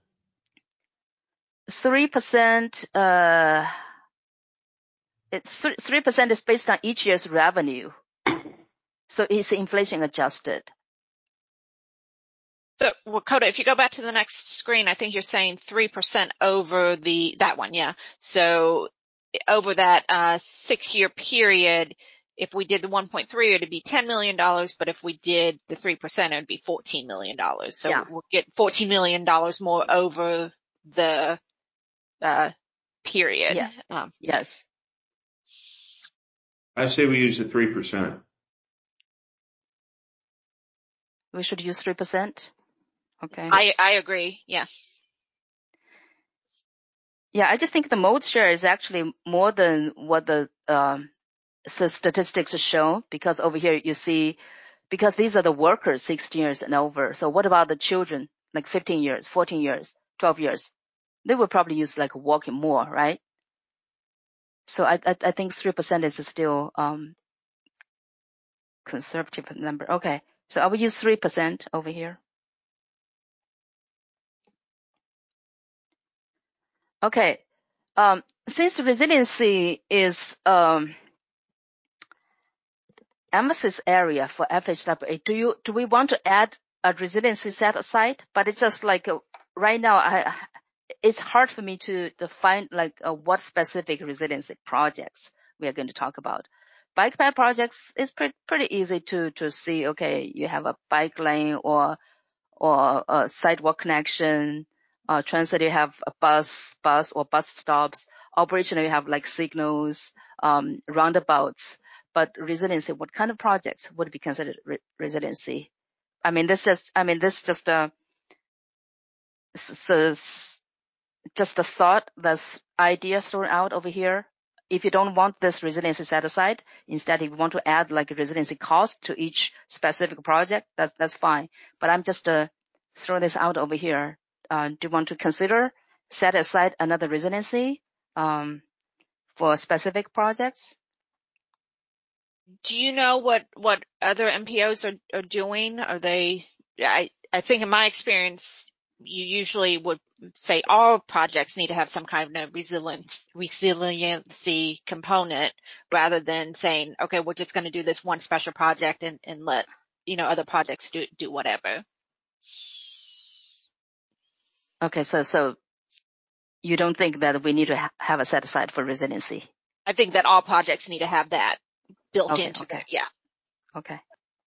Three percent, uh, it's three percent is based on each year's revenue, so it's inflation adjusted. So, well, Coda, if you go back to the next screen, I think you're saying three percent over the, that one, yeah. So over that, uh, six year period, if we did the one point three, it'd be ten million dollars, but if we did the three percent, it'd be fourteen million dollars. So Yeah. we'll get fourteen million dollars more over the, uh, period. Yeah. Um, Yes. I say we use the three percent. We should use three percent. Okay. I, I agree. Yeah. Yeah, I just think the mode share is actually more than what the, um, the statistics show, because over here you see, because these are the workers sixteen years and over. So what about the children, like fifteen years, fourteen years, twelve years? They will probably use like walking more, right? So I, I, I think three percent is still, um, conservative number. Okay. So I will use three percent over here. Okay. Um, since resiliency is, um, emphasis area for F H W A, do you, do we want to add a resiliency set aside? But it's just like, uh, right now, I, it's hard for me to define like uh, what specific resiliency projects we are going to talk about. Bike path projects is pretty, pretty easy to, to see. Okay. You have a bike lane or, or a sidewalk connection. Uh, transit, you have a bus, bus or bus stops. Operation, you have like signals, um, roundabouts. But resiliency, what kind of projects would be considered re- resiliency? I mean, this is, I mean, this just a, s- just a thought, that's idea thrown out over here. If you don't want this resiliency set aside, instead, if you want to add like a resiliency cost to each specific project, that's, that's fine. But I'm just, uh, throwing this out over here. Uh, do you want to consider set aside another resiliency, um, for specific projects? Do you know what, what other M P Os are, are doing? Are they, I, I think in my experience, you usually would say all projects need to have some kind of resilience, resiliency component rather than saying, okay, we're just going to do this one special project and, and let, you know, other projects do, do whatever. Okay. So, so you don't think that we need to ha- have a set aside for resiliency? I think that all projects need to have that built Okay, into okay. their, yeah. Okay.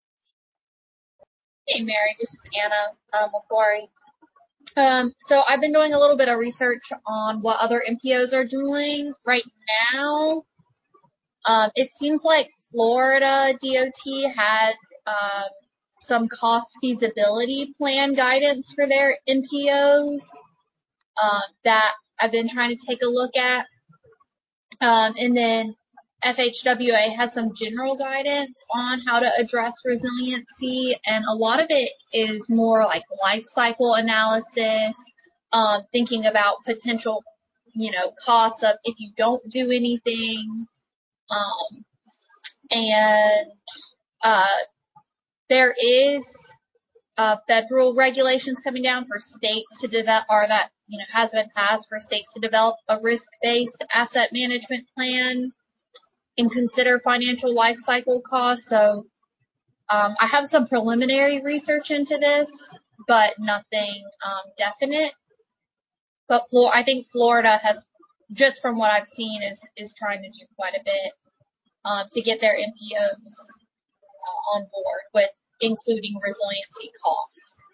Hey, Mary, this is Anna um, Macquarie. Um, so I've been doing a little bit of research on what other M P Os are doing right now. Um, it seems like Florida D O T has um, some cost feasibility plan guidance for their M P Os um, that I've been trying to take a look at. Um, and then F H W A has some general guidance on how to address resiliency, and a lot of it is more like life cycle analysis, um, thinking about potential, you know, costs of if you don't do anything, um, and uh, there is uh, federal regulations coming down for states to develop, or that, you know, has been passed for states to develop a risk-based asset management plan and consider financial life cycle costs. So um, I have some preliminary research into this, but nothing um, definite. But Flor- I think Florida has, just from what I've seen, is is trying to do quite a bit um, to get their M P Os uh, on board with including resiliency costs.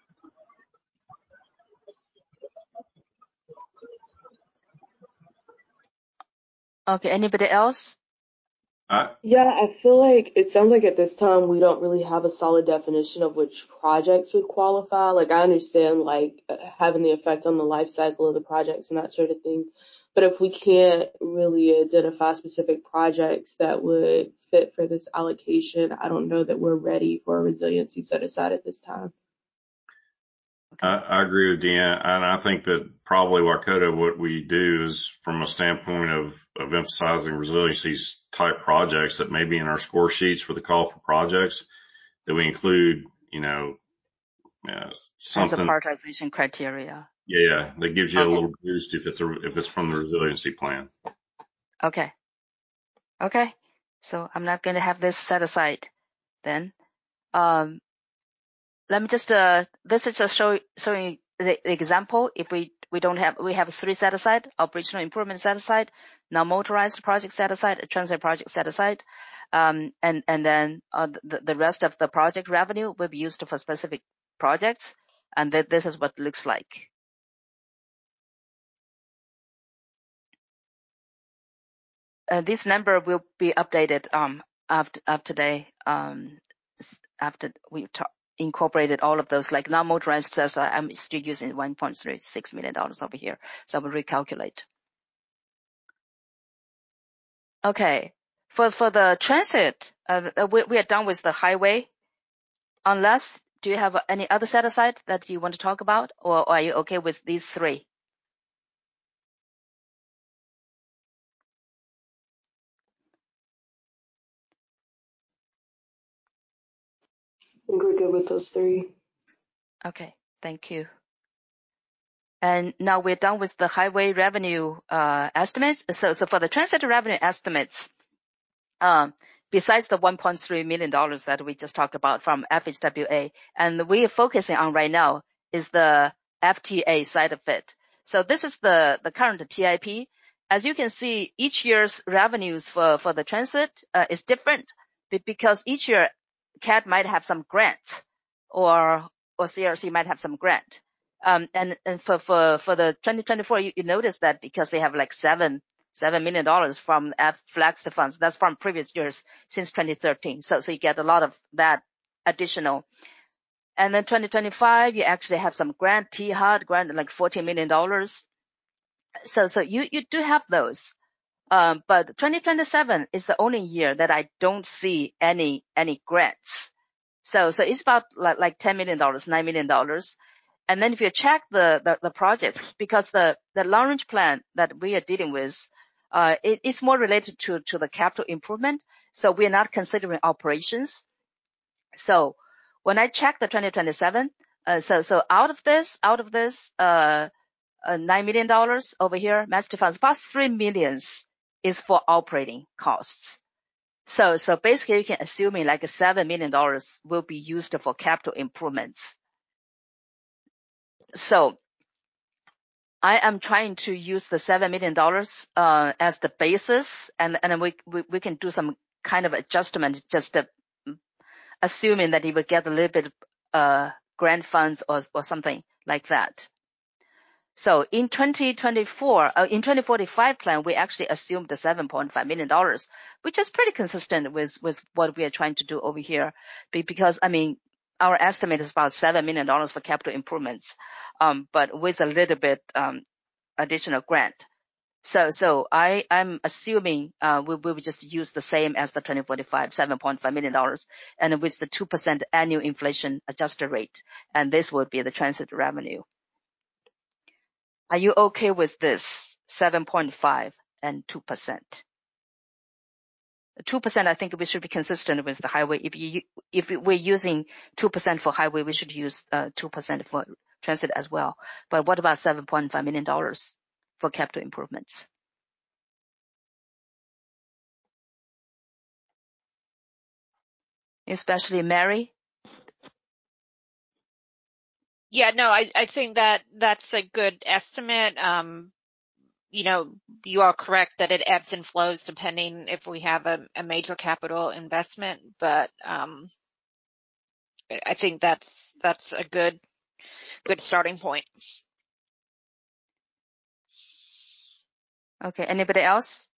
Okay. Anybody else? I, Yeah, I feel like it sounds like at this time we don't really have a solid definition of which projects would qualify. Like I understand like uh, having the effect on the life cycle of the projects and that sort of thing. but if we can't really identify specific projects that would fit for this allocation, I don't know that we're ready for a resiliency set aside at this time. I, I agree with Deanna, and I think that probably Waikoto, what we do is from a standpoint of, of emphasizing resiliency type projects that maybe in our score sheets for the call for projects that we include, you know, uh, something. As a prioritization criteria. Yeah, that gives you Okay. a little boost if it's a, if it's from the resiliency plan. Okay. Okay. So I'm not going to have this set aside then. Um, let me just, uh, this is just show, showing the, the example. If we, we don't have, we have three set aside, operational improvement set aside, non-motorized project set aside, transit project set aside. Um, and, and then, uh, the, the rest of the project revenue will be used for specific projects. And that this is what it looks like. Uh, this number will be updated, um, after, after today, um, after we talk, incorporated all of those, like non-motorized says I'm still using one point three six million dollars over here. So we'll recalculate. Okay. For, for the transit, uh, we, we are done with the highway. Unless, do you have any other set aside that you want to talk about, or, or are you okay with these three? I think we're good with those three. Okay. Thank you. And now we're done with the highway revenue, uh, estimates. So, so for the transit revenue estimates, um, besides the one point three million dollars that we just talked about from F H W A, and we're focusing on right now is the F T A side of it. So this is the, the current T I P. As you can see, each year's revenues for, for the transit, uh, is different because each year C A D might have some grants or, or C R C might have some grant. Um, and, and for, for, for the twenty twenty-four, you, you notice that because they have like seven, seven million dollars from F flex funds. That's from previous years since twenty thirteen. So, so you get a lot of that additional. And then twenty twenty-five, you actually have some grant, T H U D grant, like fourteen million dollars. So, so you, you do have those. Um, but twenty twenty-seven is the only year that I don't see any, any grants. So, so it's about like, like ten million dollars, nine million dollars. And then if you check the, the, the projects, because the, the long range plan that we are dealing with, uh, it is more related to, to the capital improvement. So we are not considering operations. So when I check the twenty twenty-seven, uh, so, so out of this, out of this, uh, uh nine million dollars over here, master funds, about three millions is for operating costs. So, so basically you can assume like seven million dollars will be used for capital improvements. So I am trying to use the seven million dollars, uh, as the basis, and, and we, we, we can do some kind of adjustment, just to, assuming that it will get a little bit, uh, grant funds or, or something like that. So in twenty twenty-four, uh, in twenty forty-five plan, we actually assumed the seven point five million dollars, which is pretty consistent with, with what we are trying to do over here. Because, I mean, our estimate is about seven million dollars for capital improvements, um, but with a little bit, um, additional grant. So, so I, I'm assuming, uh, we will just use the same as the twenty forty-five, seven point five million dollars, and with the two percent annual inflation adjusted rate. And this would be the transit revenue. Are you okay with this seven point five and two percent? two percent, I think we should be consistent with the highway. If you, if we're using two percent for highway, we should use, uh, two percent for transit as well. But what about seven point five million dollars for capital improvements? Especially Mary? Yeah, no, I, I think that that's a good estimate. Um, you know, you are correct that it ebbs and flows depending if we have a, a major capital investment, but, um, I think that's, that's a good, good starting point. Okay. Anybody else?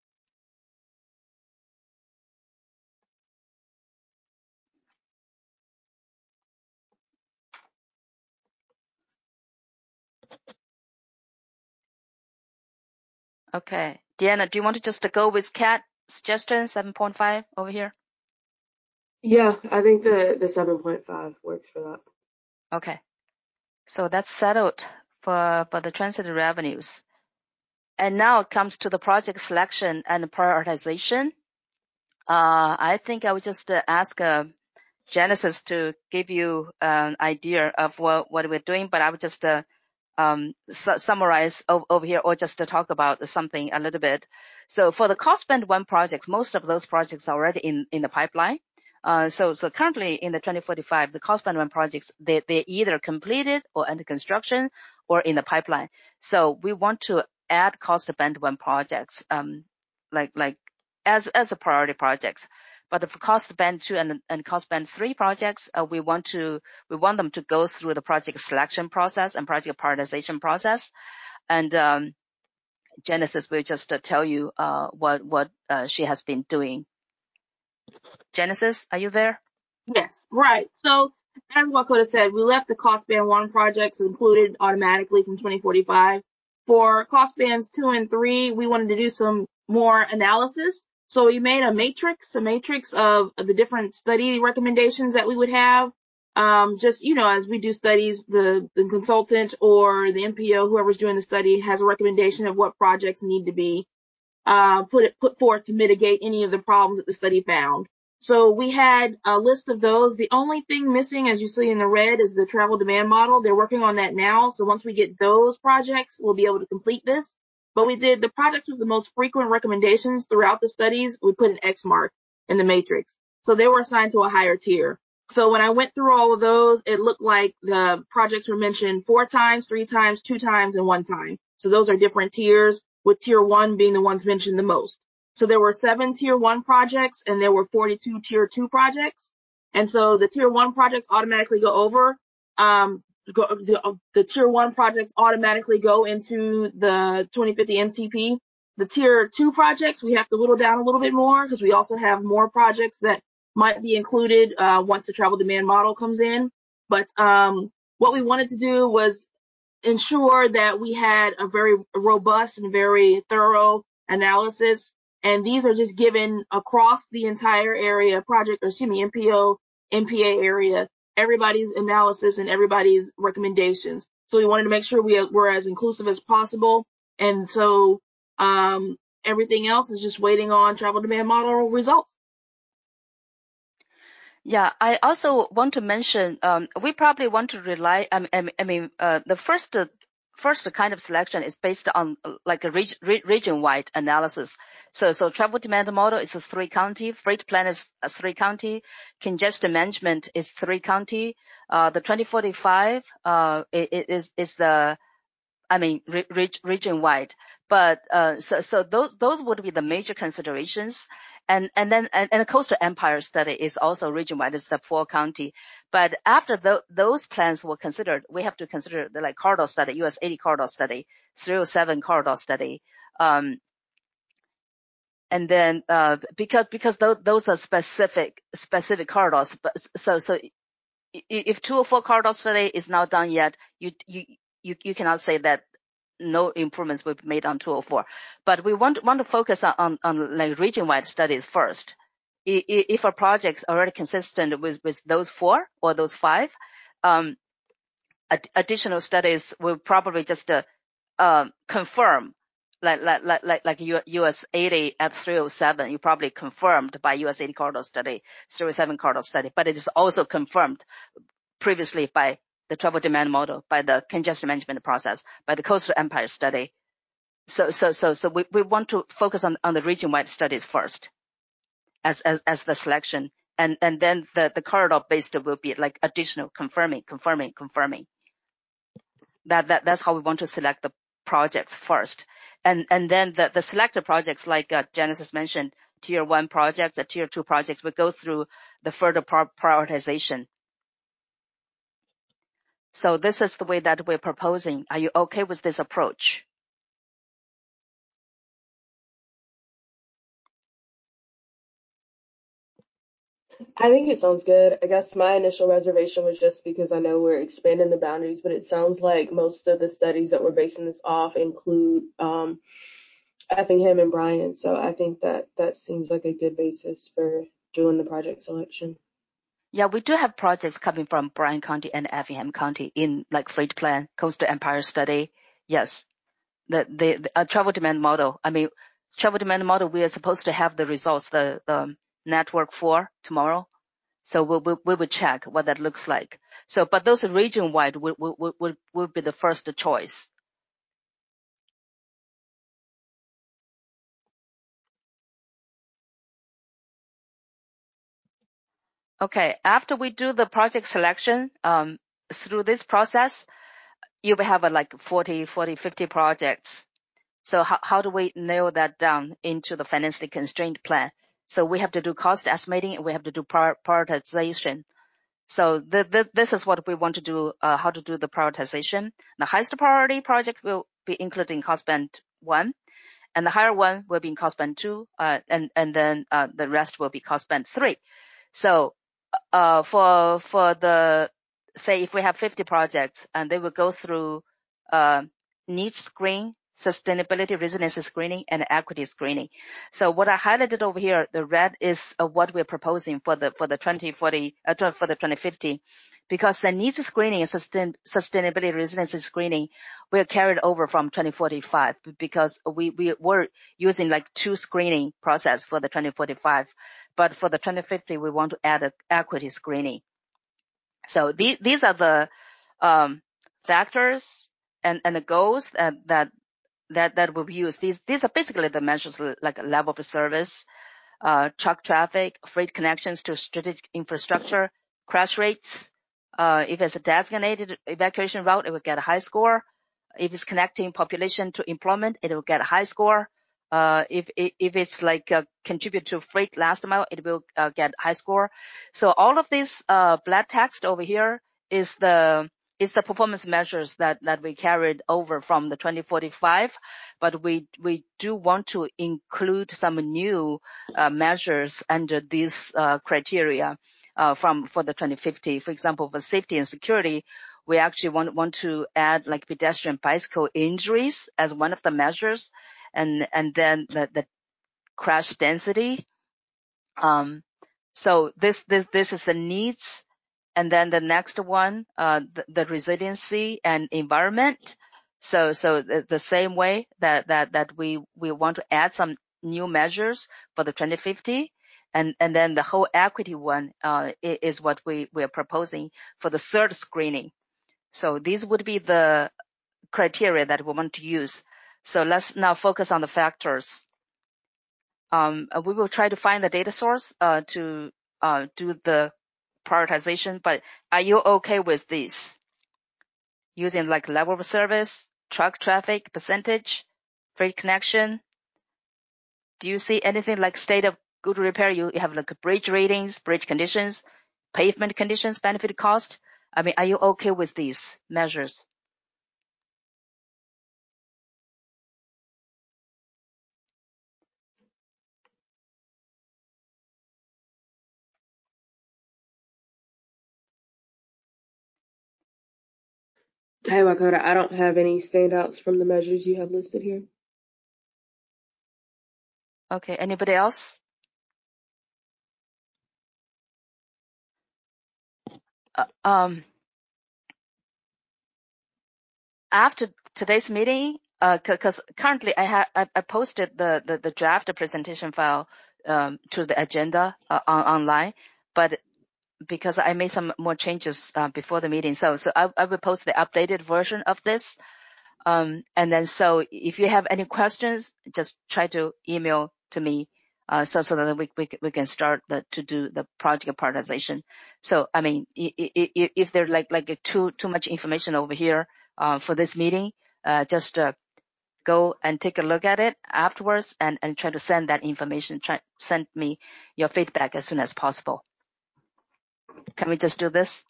Okay. Deanna, do you want to just go with Cat suggestion, seven point five over here? Yeah, I think the, the seven point five works for that. Okay. So that's settled for, for the transit revenues. And now it comes to the project selection and prioritization. Uh, I think I would just uh, ask uh, Genesis to give you an idea of what, what we're doing, but I would just uh, um, su- summarize o- over here or just to talk about something a little bit. So for the cost band one projects, most of those projects are already in, in the pipeline. Uh, so, so currently in the twenty forty-five, the cost band one projects, they, they're either completed or under construction or in the pipeline. So we want to add cost band one projects, um, like, like as, as a priority projects. But for cost band two and, and cost band three projects, uh, we want to, we want them to go through the project selection process and project prioritization process. And, um, Genesis will just uh, tell you, uh, what, what, uh, she has been doing. Genesis, are you there? Yes, right. So as Wakoda said, we left the cost band one projects included automatically from twenty forty-five. For cost bands two and three, we wanted to do some more analysis. So we made a matrix, a matrix of the different study recommendations that we would have. Um, just, you know, as we do studies, the, the consultant or the M P O, whoever's doing the study, has a recommendation of what projects need to be uh, put it, put forth to mitigate any of the problems that the study found. So we had a list of those. The only thing missing, as you see in the red, is the travel demand model. They're working on that now. So once we get those projects, we'll be able to complete this. But we did the projects with the most frequent recommendations throughout the studies. We put an X mark in the matrix. So they were assigned to a higher tier. So when I went through all of those, it looked like the projects were mentioned four times, three times, two times, and one time. So those are different tiers, with tier one being the ones mentioned the most. So there were seven tier one projects and there were forty-two tier two projects. And so the tier one projects automatically go over. Um, go, the, the tier one projects automatically go into the twenty fifty M T P. The tier two projects, we have to whittle down a little bit more because we also have more projects that might be included uh, once the travel demand model comes in. But um, what we wanted to do was ensure that we had a very robust and very thorough analysis. And these are just given across the entire area project, or excuse me, M P O, M P A area, everybody's analysis and everybody's recommendations. So we wanted to make sure we were as inclusive as possible. And so, um, everything else is just waiting on travel demand model results. Yeah, I also want to mention, um, we probably want to rely, I mean, I mean uh, the first, uh, first kind of selection is based on uh, like a reg- re- region-wide analysis. So, so travel demand model is a three county, freight plan is a three county, congestion management is three county, uh, the twenty forty-five, uh, it is, is the, I mean, re- re- region-wide. But, uh, so, so those, those would be the major considerations. And, and then, and, and the Coastal Empire study is also region-wide. It's the four county. But after the, those plans were considered, we have to consider the like corridor study, U S eighty corridor study, three oh seven corridor study. Um, and then, uh, because, because those, those are specific, specific corridors. But so, so if two oh four corridor study is not done yet, you, you, you, you cannot say that no improvements will be made on two oh four. But we want, want to focus on, on, on like region-wide studies first. If a project's already consistent with, with those four or those five, um, ad- additional studies will probably just, uh, um, confirm, like, like, like, like, like U S eighty at three oh seven, you probably confirmed by U S eighty corridor study, three oh seven corridor study, but it is also confirmed previously by the travel demand model, by the congestion management process, by the Coastal Empire study. So, so, so, so we, we want to focus on, on the region-wide studies first as, as, as the selection. And, and then the, the corridor based will be like additional confirming, confirming, confirming. That, that, that's how we want to select the projects first. And, and then the, the selected projects, like uh, Genesis mentioned, tier one projects, or tier two projects, will go through the further prioritization. So this is the way that we're proposing. Are you okay with this approach? I think it sounds good. I guess my initial reservation was just because I know we're expanding the boundaries, but it sounds like most of the studies that we're basing this off include um, Effingham and Bryan. So I think that that seems like a good basis for doing the project selection. Yeah, we do have projects coming from Bryan County and Effingham County in like freight plan, coastal empire study. Yes, the the, the uh, travel demand model. I mean, travel demand model. We are supposed to have the results, the the network for tomorrow. So we we we will check what that looks like. So, but those region wide will will will will be the first choice. Okay, after we do the project selection, um, through this process, you will have a, like forty, forty, fifty projects. So how, how do we nail that down into the financially constrained plan? So we have to do cost estimating and we have to do prioritization. So the, the, this is what we want to do, uh, how to do the prioritization. The highest priority project will be included in cost band one, and the higher one will be in cost band two, uh, and, and then, uh, the rest will be cost band three. So, uh, for, for the, say if we have fifty projects and they will go through, uh, needs screen, sustainability resilience screening, and equity screening. So what I highlighted over here, the red is uh, what we're proposing for the, for the twenty forty, uh, for the twenty fifty, because the needs screening and sustain, sustainability resilience screening will carried over from twenty forty-five because we, we were using like two screening process for the twenty forty-five. But for the twenty fifty, we want to add an equity screening. So these, these are the, um, factors and, and the goals that, that, that, that will be used. These, these are basically the measures like level of service, uh, truck traffic, freight connections to strategic infrastructure, crash rates. Uh, if it's a designated evacuation route, it will get a high score. If it's connecting population to employment, it will get a high score. Uh, if, if it's like uh, contribute to freight last mile, it will uh, get high score. So all of this, uh, black text over here is the, is the performance measures that, that we carried over from the twenty forty-five, but we, we do want to include some new, uh, measures under these, uh, criteria, uh, from, for the twenty fifty. For example, for safety and security, we actually want, want to add like pedestrian bicycle injuries as one of the measures. And, and then the, the crash density. Um, so this, this, this is the needs. And then the next one, uh, the, the resiliency and environment. So, so the, the same way that, that, that we, we want to add some new measures for the twenty fifty. And, and then the whole equity one, uh, is what we, we are proposing for the third screening. So these would be the criteria that we want to use. So let's now focus on the factors. Um, we will try to find the data source, uh, to, uh, do the prioritization, but are you okay with this? Using like level of service, truck traffic percentage, freight connection? Do you see anything like state of good repair? You have like bridge ratings, bridge conditions, pavement conditions, benefit cost. I mean, are you okay with these measures? Hi, Wakota. I don't have any standouts from the measures you have listed here. Okay. Anybody else? Uh, um, after today's meeting, uh, cause currently I have, I, I posted the, the, the draft presentation file, um, to the agenda, uh, on, online, but because I made some more changes, uh, before the meeting. So, so I, I will post the updated version of this. Um, and then so if you have any questions, just try to email to me, uh, so, so that we, we, we can start the, to do the project prioritization. So, I mean, if, if there's like, like too, too much information over here, uh, for this meeting, uh, just, uh, go and take a look at it afterwards and, and try to send that information, try, send me your feedback as soon as possible. Can we just do this?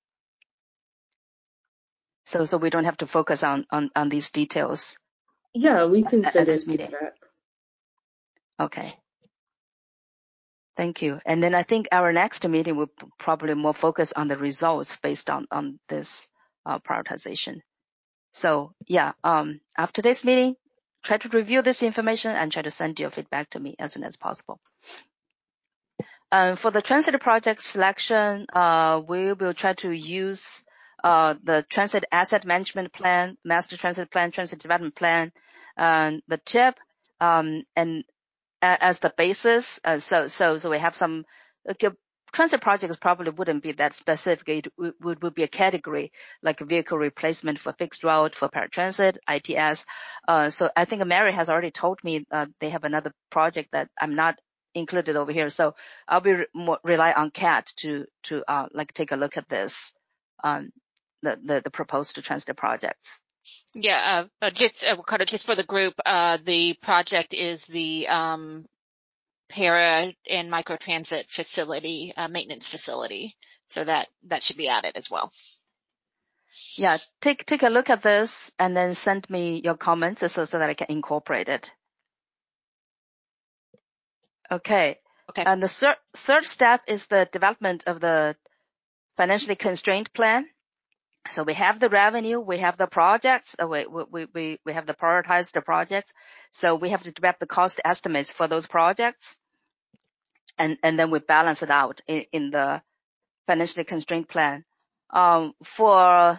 So, so we don't have to focus on, on, on these details. Yeah, we can at, send at this it meeting. that. Okay. Thank you. And then I think our next meeting will probably more focus on the results based on, on this, uh, prioritization. So yeah, um, after this meeting, try to review this information and try to send your feedback to me as soon as possible. Um, for the transit project selection, uh, we will try to use uh, the transit asset management plan, master transit plan, transit development plan, and the T I P, um, and uh, as the basis. Uh, so, so, so we have some okay, transit projects probably wouldn't be that specific. It would, would be a category like vehicle replacement for fixed route, for paratransit, I T S. Uh, so I think Mary has already told me uh, they have another project that I'm not included over here. So I'll be re- more, rely on Kat to, to, uh, like take a look at this, um, the, the, the proposed transit projects. Yeah, uh, uh, just uh, kind of just for the group, uh, the project is the um, para and microtransit facility, uh, maintenance facility. So that that should be added as well. Yeah, take take a look at this and then send me your comments so, so that I can incorporate it. Okay. Okay. And the third third step is the development of the financially constrained plan. So we have the revenue, we have the projects, uh, we, we, we, we have the prioritized the projects. So we have to develop the cost estimates for those projects. And, and then we balance it out in, in the financially constrained plan. Um, for,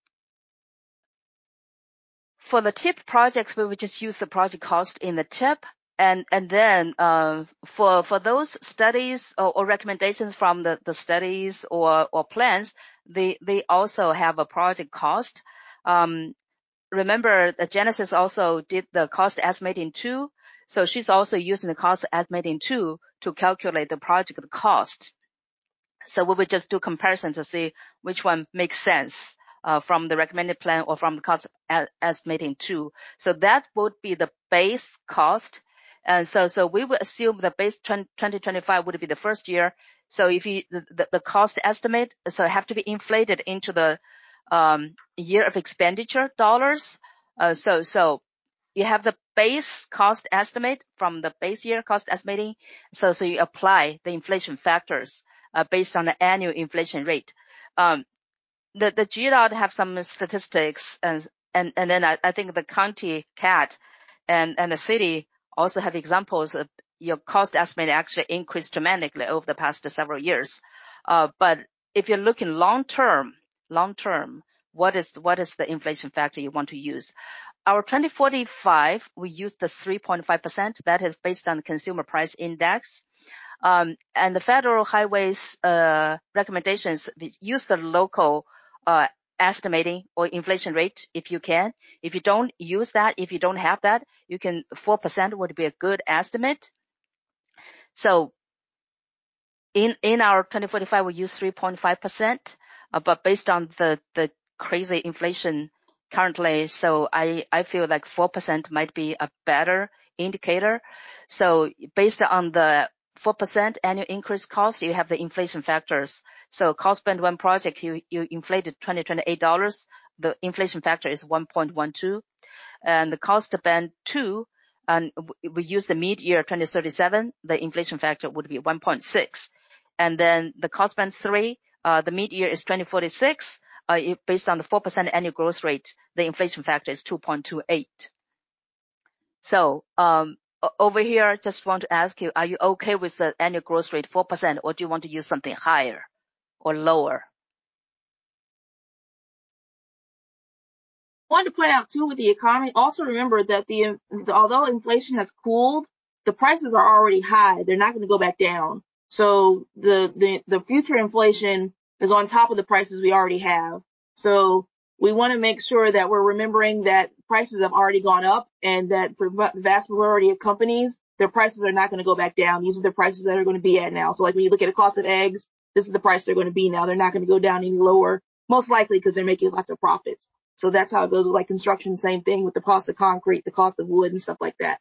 for the T I P projects, we would just use the project cost in the T I P. And, and then, uh, for, for those studies or, or recommendations from the, the studies or, or plans, they, they also have a project cost. Um, remember that Genesis also did the cost estimating too. So she's also using the cost estimating too to calculate the project cost. So we would just do comparison to see which one makes sense, uh, from the recommended plan or from the cost estimating too. So that would be the base cost. And so, so we would assume the base twenty twenty-five would be the first year. So if you, the, the cost estimate, so it have to be inflated into the, um, year of expenditure dollars. Uh, so, so you have the base cost estimate from the base year cost estimating. So, so you apply the inflation factors, uh, based on the annual inflation rate. Um, the, the G DOT have some statistics and, and, and then I, I think the county C A T and, and the city also have examples of your cost estimate actually increased dramatically over the past several years. Uh, but if you're looking long term, long term, what is, what is the inflation factor you want to use? Our twenty forty-five, we use the three point five percent. That is based on the consumer price index. Um, and the federal highways, uh, recommendations use the local, uh, estimating or inflation rate if you can. If you don't use that, if you don't have that, you can, four percent would be a good estimate. So in, in our twenty forty-five, we use three point five percent, uh, but based on the, the crazy inflation currently, so I, I feel like four percent might be a better indicator. So based on the four percent annual increase cost, you have the inflation factors. So cost band one project, you, you inflated twenty twenty-eight dollars. The inflation factor is one point one two. And the cost band two, and we use the mid-year twenty thirty-seven, the inflation factor would be one point six. And then the cost band three, uh, the mid-year is twenty forty-six. Uh, it, based on the four percent annual growth rate, the inflation factor is two point two eight. So, um, over here, just want to ask you, are you okay with the annual growth rate four percent, or do you want to use something higher or lower? I wanted to point out too with the economy, also remember that the, the although inflation has cooled, the prices are already high. They're not going to go back down. So the, the, the future inflation is on top of the prices we already have. So we want to make sure that we're remembering that prices have already gone up and that for the vast majority of companies, their prices are not going to go back down. These are the prices that are going to be at now. So like when you look at the cost of eggs, this is the price they're going to be now. They're not going to go down any lower, most likely because they're making lots of profits. So that's how it goes with like construction, same thing with the cost of concrete, the cost of wood and stuff like that.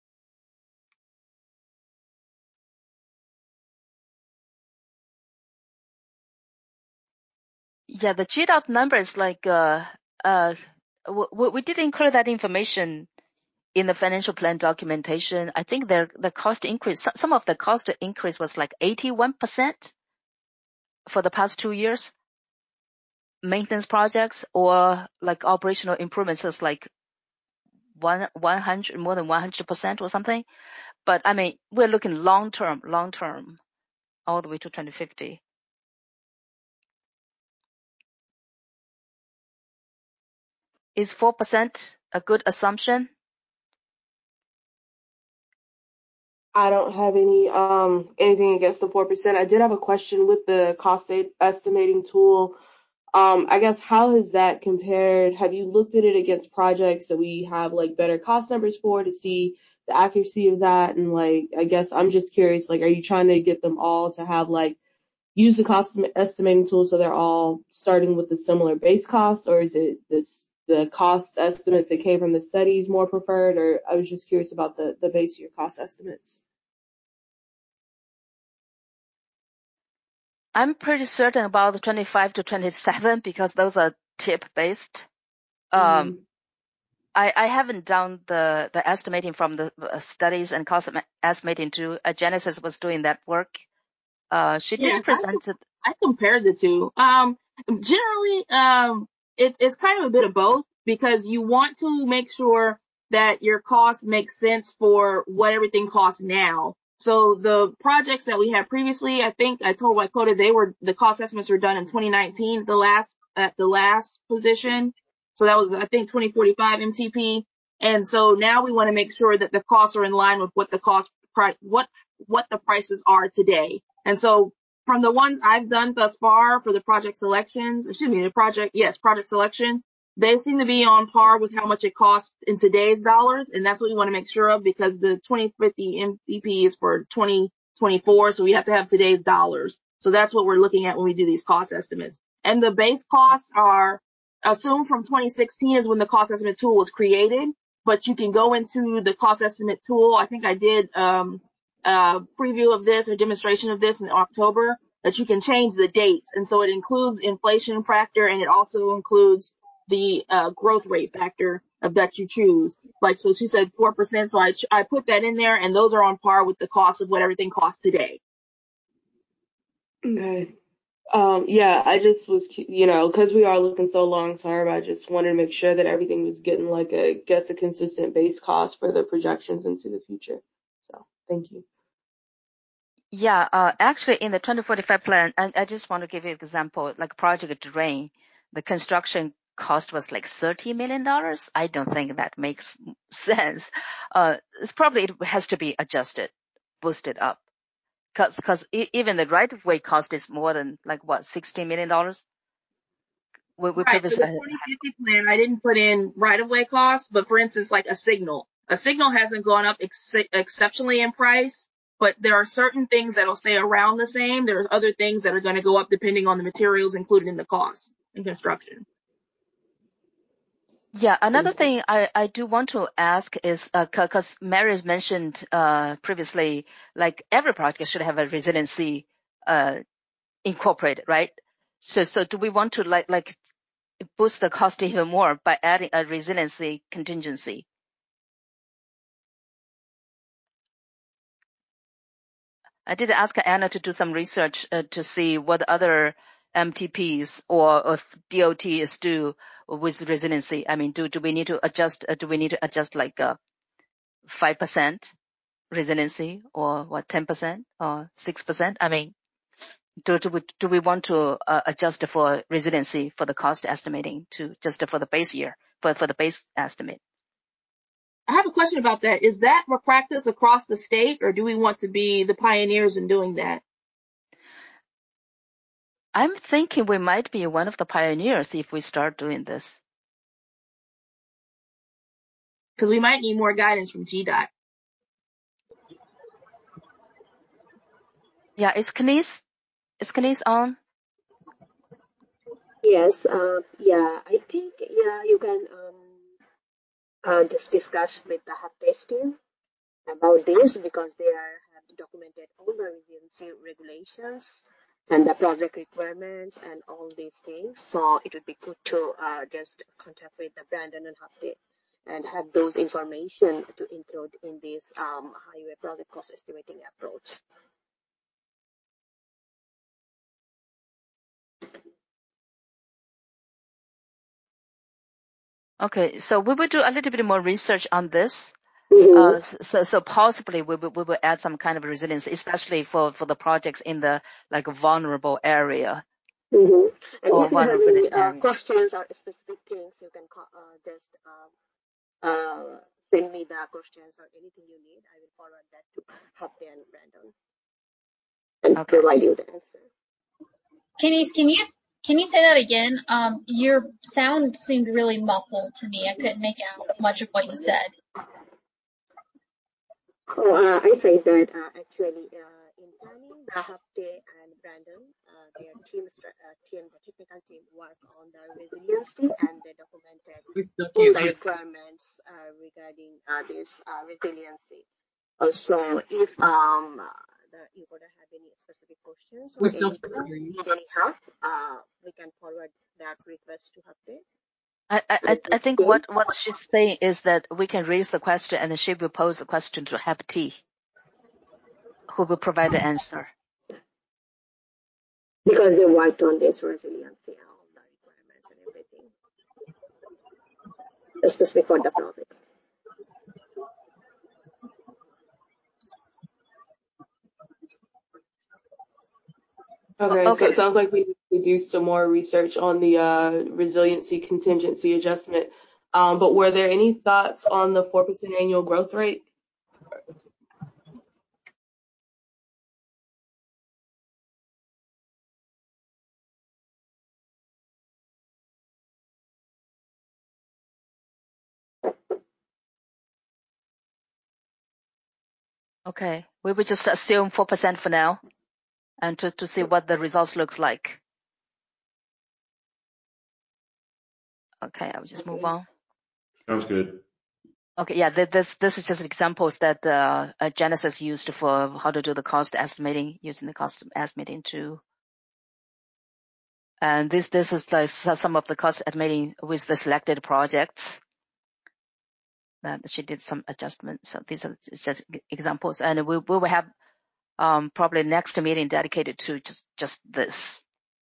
Yeah, the G DOT numbers, like, uh, uh, we, we did include that information in the financial plan documentation. I think their, the cost increase, some of the cost increase was like eighty-one percent for the past two years. Maintenance projects or like operational improvements is like one, 100, more than one hundred percent or something. But I mean, we're looking long term, long term, all the way to twenty fifty. Is four percent a good assumption? I don't have any um anything against the four percent. I did have a question with the cost e- estimating tool. Um, I guess how has that compared? Have you looked at it against projects that we have like better cost numbers for to see the accuracy of that? And like, I guess I'm just curious, like, are you trying to get them all to have like use the cost estimating tool so they're all starting with the similar base cost, or is it this the cost estimates that came from the studies more preferred? Or I was just curious about the the base year cost estimates. I'm pretty certain about the twenty-five to twenty-seven because those are tip based. Um, Mm-hmm. I, I haven't done the, the estimating from the uh, studies and cost em- estimating too. Uh, Genesis was doing that work. Uh, she did Yes, I, com- present it. I compared the two. Um, generally, um, it's it's kind of a bit of both because you want to make sure that your costs make sense for what everything costs now. So the projects that we had previously, I think I told Waikota they were the cost estimates were done in twenty nineteen, the last at the last position. So that was I think twenty forty-five M T P. And so now we want to make sure that the costs are in line with what the cost pri- what what the prices are today. And so from the ones I've done thus far for the project selections, excuse me, the project, yes, project selection, they seem to be on par with how much it costs in today's dollars. And that's what we want to make sure of because the twenty fifty M V P is for twenty twenty-four. So we have to have today's dollars. So that's what we're looking at when we do these cost estimates. And the base costs are assumed from twenty sixteen is when the cost estimate tool was created, but you can go into the cost estimate tool. I think I did, um, uh, preview of this or demonstration of this in October that you can change the dates. And so it includes inflation factor and it also includes the uh, growth rate factor of that you choose. Like, so she said four percent. So I, ch- I put that in there and those are on par with the cost of what everything costs today. Okay. Um, yeah, I just was, cu- you know, because we are looking so long term, I just wanted to make sure that everything was getting like a, guess a consistent base cost for the projections into the future. So thank you. Yeah, uh, actually in the twenty forty-five plan, and I just want to give you an example, like Project Drain, the construction cost was like thirty million dollars. I don't think that makes sense. Uh, it's probably, it has to be adjusted, boosted up. Cause, cause e- even the right of way cost is more than like what, sixty million dollars? We, we Right. For previously, the twenty fifty plan, I didn't put in right of way costs, but for instance, like a signal, a signal hasn't gone up ex- exceptionally in price, but there are certain things that'll stay around the same. There are other things that are going to go up depending on the materials included in the cost in construction. yeah, another Thank you. thing I, I do want to ask is, uh, c- cause Mary mentioned, uh, previously, like every project should have a resiliency, uh, incorporated, right? So, so do we want to like, like boost the cost even more by adding a resiliency contingency? I did ask Anna to do some research uh, to see what other M T Ps or, or D O Ts do with resiliency. I mean, do, do we need to adjust, uh, do we need to adjust like uh five percent resiliency or what, ten percent or six percent? I mean, do, do we, do we want to uh, adjust for resiliency for the cost estimating to just for the base year, for, for the base estimate? I have a question about that. Is that a practice across the state or do we want to be the pioneers in doing that? I'm thinking we might be one of the pioneers if we start doing this. Because we might need more guidance from G DOT. Yeah, is Kanice, is Kanice on? Yes, uh, yeah, I think, yeah, you can um, uh, just discuss with the HubTest team about this because they are have documented all the resiliency regulations and the project requirements and all these things. So it would be good to uh, just contact with the Brandon and HubTest and have those information to include in this um, highway project cost estimating approach. Okay, so we will do a little bit more research on this. Mm-hmm. Uh, so, so possibly we will, we will add some kind of resilience, especially for, for the projects in the like vulnerable area Mm-hmm. And or if you have vulnerability any uh, area. questions or specific things, you can co- uh, just um, uh, send me the questions or anything you need. I will forward that to Hapte and Brandon and Okay. provide you the answer. Kenny, can you can you say that again? Um, your sound seemed really muffled to me. I couldn't make out much of what you said. Oh, uh, I say that uh, actually uh, in planning, the Hapte and Brandon, uh, their team, str- uh, team, the technical team work on the resiliency and they documented all the requirements uh, regarding uh, this uh, resiliency. Also, if um, uh, the, you're going to have any specific questions or anything, need any help, uh, we can forward that request to Hapte. I, I, I think what, what she's saying is that we can raise the question and then she will pose the question to Hapte, who will provide the answer. Because they worked on this resiliency and all the requirements and everything, specific for the project. Okay, Okay. so it sounds like we need to do some more research on the uh, resiliency contingency adjustment. Um, but were there any thoughts on the four percent annual growth rate? Okay. We will just assume four percent for now and to, to see what the results looks like. Okay, I will just move on. Sounds good. Okay, yeah, this this is just examples that uh, uh, Genesis used for how to do the cost estimating, using the cost estimating tool. And this this is like some of the cost estimating with the selected projects that she did some adjustments. So these are just examples, and we we will have um, probably next meeting dedicated to just just this.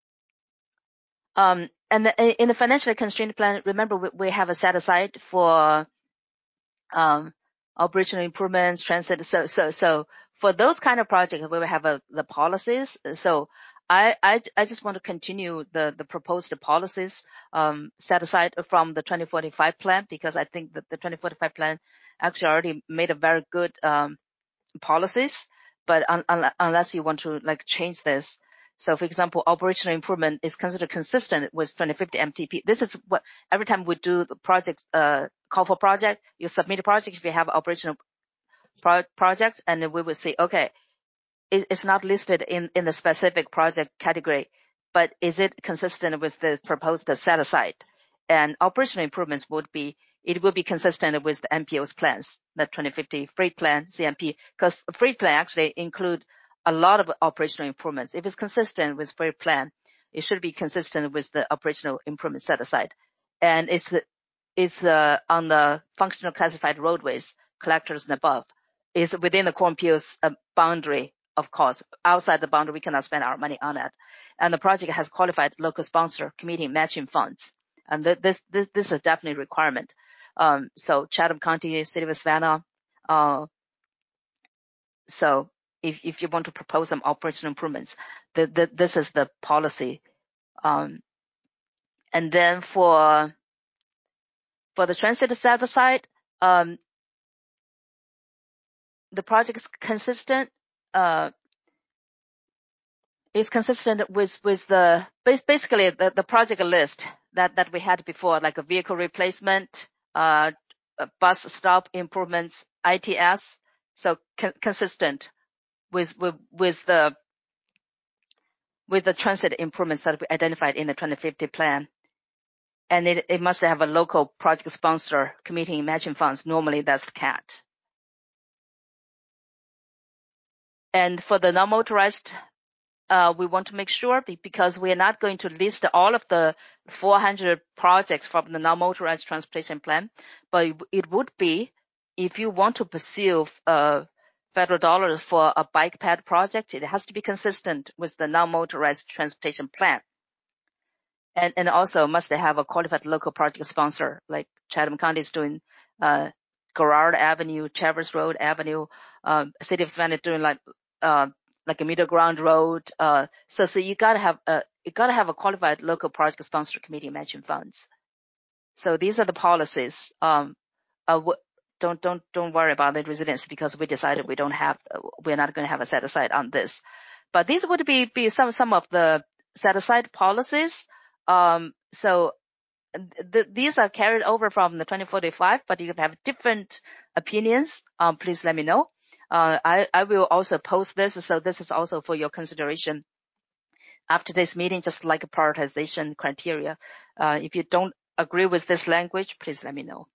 Um, and the, in the financially constrained plan, remember we, we have a set aside for um, operational improvements, transit. So, so, so for those kind of projects, we will have a, the policies. So I, I, I just want to continue the, the proposed policies, um, set aside from the twenty forty-five plan, because I think that the twenty forty-five plan actually already made a very good, um, policies, but un, un, unless you want to like change this. So for example, operational improvement is considered consistent with twenty fifty M T P. This is what every time we do the project, uh, call for project, you submit a project if you have operational pro- projects, and then we will say, okay, it, it's not listed in, in the specific project category, but is it consistent with the proposed set aside? And operational improvements would be, it will be consistent with the M P O's plans, the twenty fifty free plan, C M P, because free plan actually include a lot of operational improvements. If it's consistent with free plan, it should be consistent with the operational improvement set aside. And it's, it's uh, on the functional classified roadways, collectors and above, is within the Core M P O's uh, boundary. Of course, outside the boundary, we cannot spend our money on it. And the project has qualified local sponsor committee matching funds. And th- this, this, this is definitely a requirement. Um, so Chatham County, City of Savannah, uh, so if, if you want to propose some operational improvements, the, the, this is the policy. Um, and then for, for the transit set aside, um, the project is consistent, uh, is consistent with, with the, basically the, the project list that, that we had before, like a vehicle replacement, uh, bus stop improvements, I T S. So con- consistent with, with, with the, with the transit improvements that we identified in the twenty fifty plan. And it, it must have a local project sponsor committee matching funds. Normally that's the C A T. And for the non-motorized, uh, we want to make sure, because we are not going to list all of the four hundred projects from the non-motorized transportation plan, but it would be, if you want to pursue uh, federal dollars for a bike pad project, it has to be consistent with the non-motorized transportation plan. and, and also must have a qualified local project sponsor, like Chatham County is doing, uh, Garrard Avenue, Traverse Road Avenue, um, City of Savannah doing like, uh, like a middle ground road. Uh, so, so you gotta have a, you gotta have a qualified local project sponsor committee matching funds. So these are the policies. Um, uh, don't, don't, don't worry about the resilience because we decided we don't have, we're not going to have a set aside on this. But these would be, be some, some of the set aside policies. Um, so th- these are carried over from the twenty forty-five, but you can have different opinions. Um, please let me know. Uh, I, I will also post this. So this is also for your consideration after this meeting, just like a prioritization criteria. Uh, if you don't agree with this language, please let me know.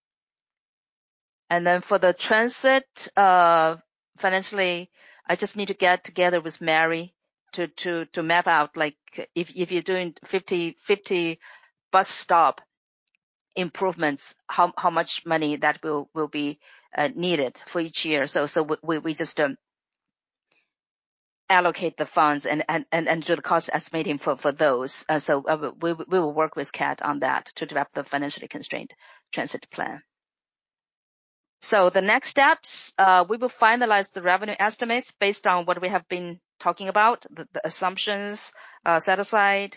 And then for the transit, uh, financially, I just need to get together with Mary to, to, to map out, like, if, if you're doing fifty, fifty bus stop improvements, how, how much money that will, will be uh, needed for each year. So, so we, we just, um, allocate the funds and, and, and, and do the cost estimating for, for those. Uh, so uh, we, we will work with C A T on that to develop the financially constrained transit plan. So the next steps, uh, we will finalize the revenue estimates based on what we have been talking about, the, the assumptions, uh, set aside.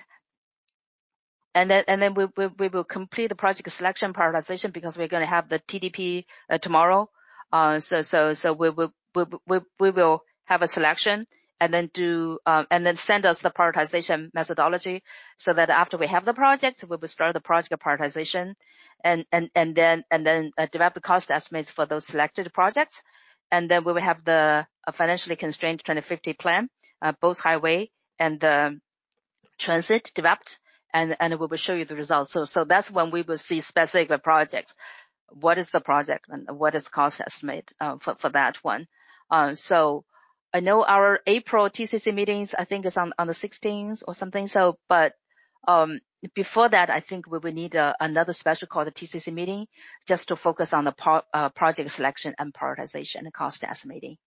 And then, and then we, we, we will complete the project selection prioritization because we're going to have the T D P uh, tomorrow. Uh, so, so, so we will, we, we, we will have a selection and then do, um, and then send us the prioritization methodology so that after we have the project, we will start the project prioritization and, and, and then, and then uh, develop the cost estimates for those selected projects. And then we will have the uh, financially constrained twenty fifty plan, uh, both highway and the transit developed. And, and we will show you the results. So, so that's when we will see specific projects. What is the project and what is cost estimate uh, for, for that one? Uh, so I know our April T C C meetings, I think is on, on the sixteenth or something. So, but, um, before that, I think we will need a, another special called the T C C meeting just to focus on the pro, uh, project selection and prioritization and cost estimating.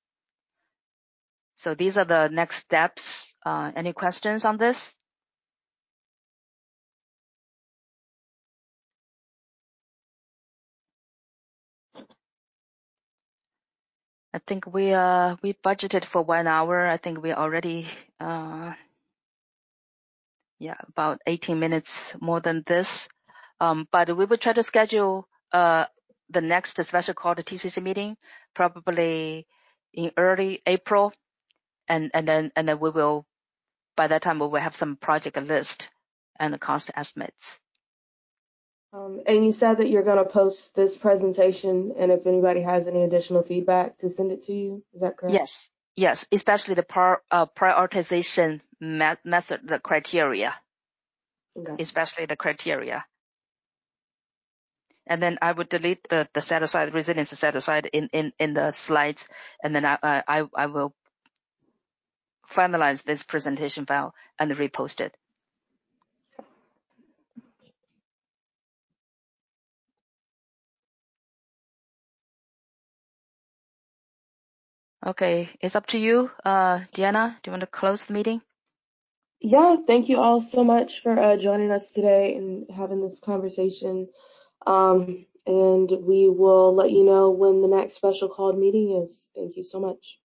So these are the next steps. Uh, any questions on this? I think we uh we budgeted for one hour. I think we already uh yeah about eighteen minutes more than this. Um, but we will try to schedule uh the next special call, the T C C meeting, probably in early April, and and then and then we will by that time we will have some project list and the cost estimates. Um, and you said that you're going to post this presentation, and if anybody has any additional feedback, to send it to you. Is that correct? Yes, yes, especially the par, uh, prioritization met, method, the criteria, Okay. especially the criteria. And then I would delete the, the set aside, resilience set aside in, in, in the slides, and then I, I, I will finalize this presentation file and repost it. Okay, it's up to you. Uh, Deanna, do you want to close the meeting? Yeah, thank you all so much for uh, joining us today and having this conversation. Um, and we will let you know when the next special called meeting is. Thank you so much.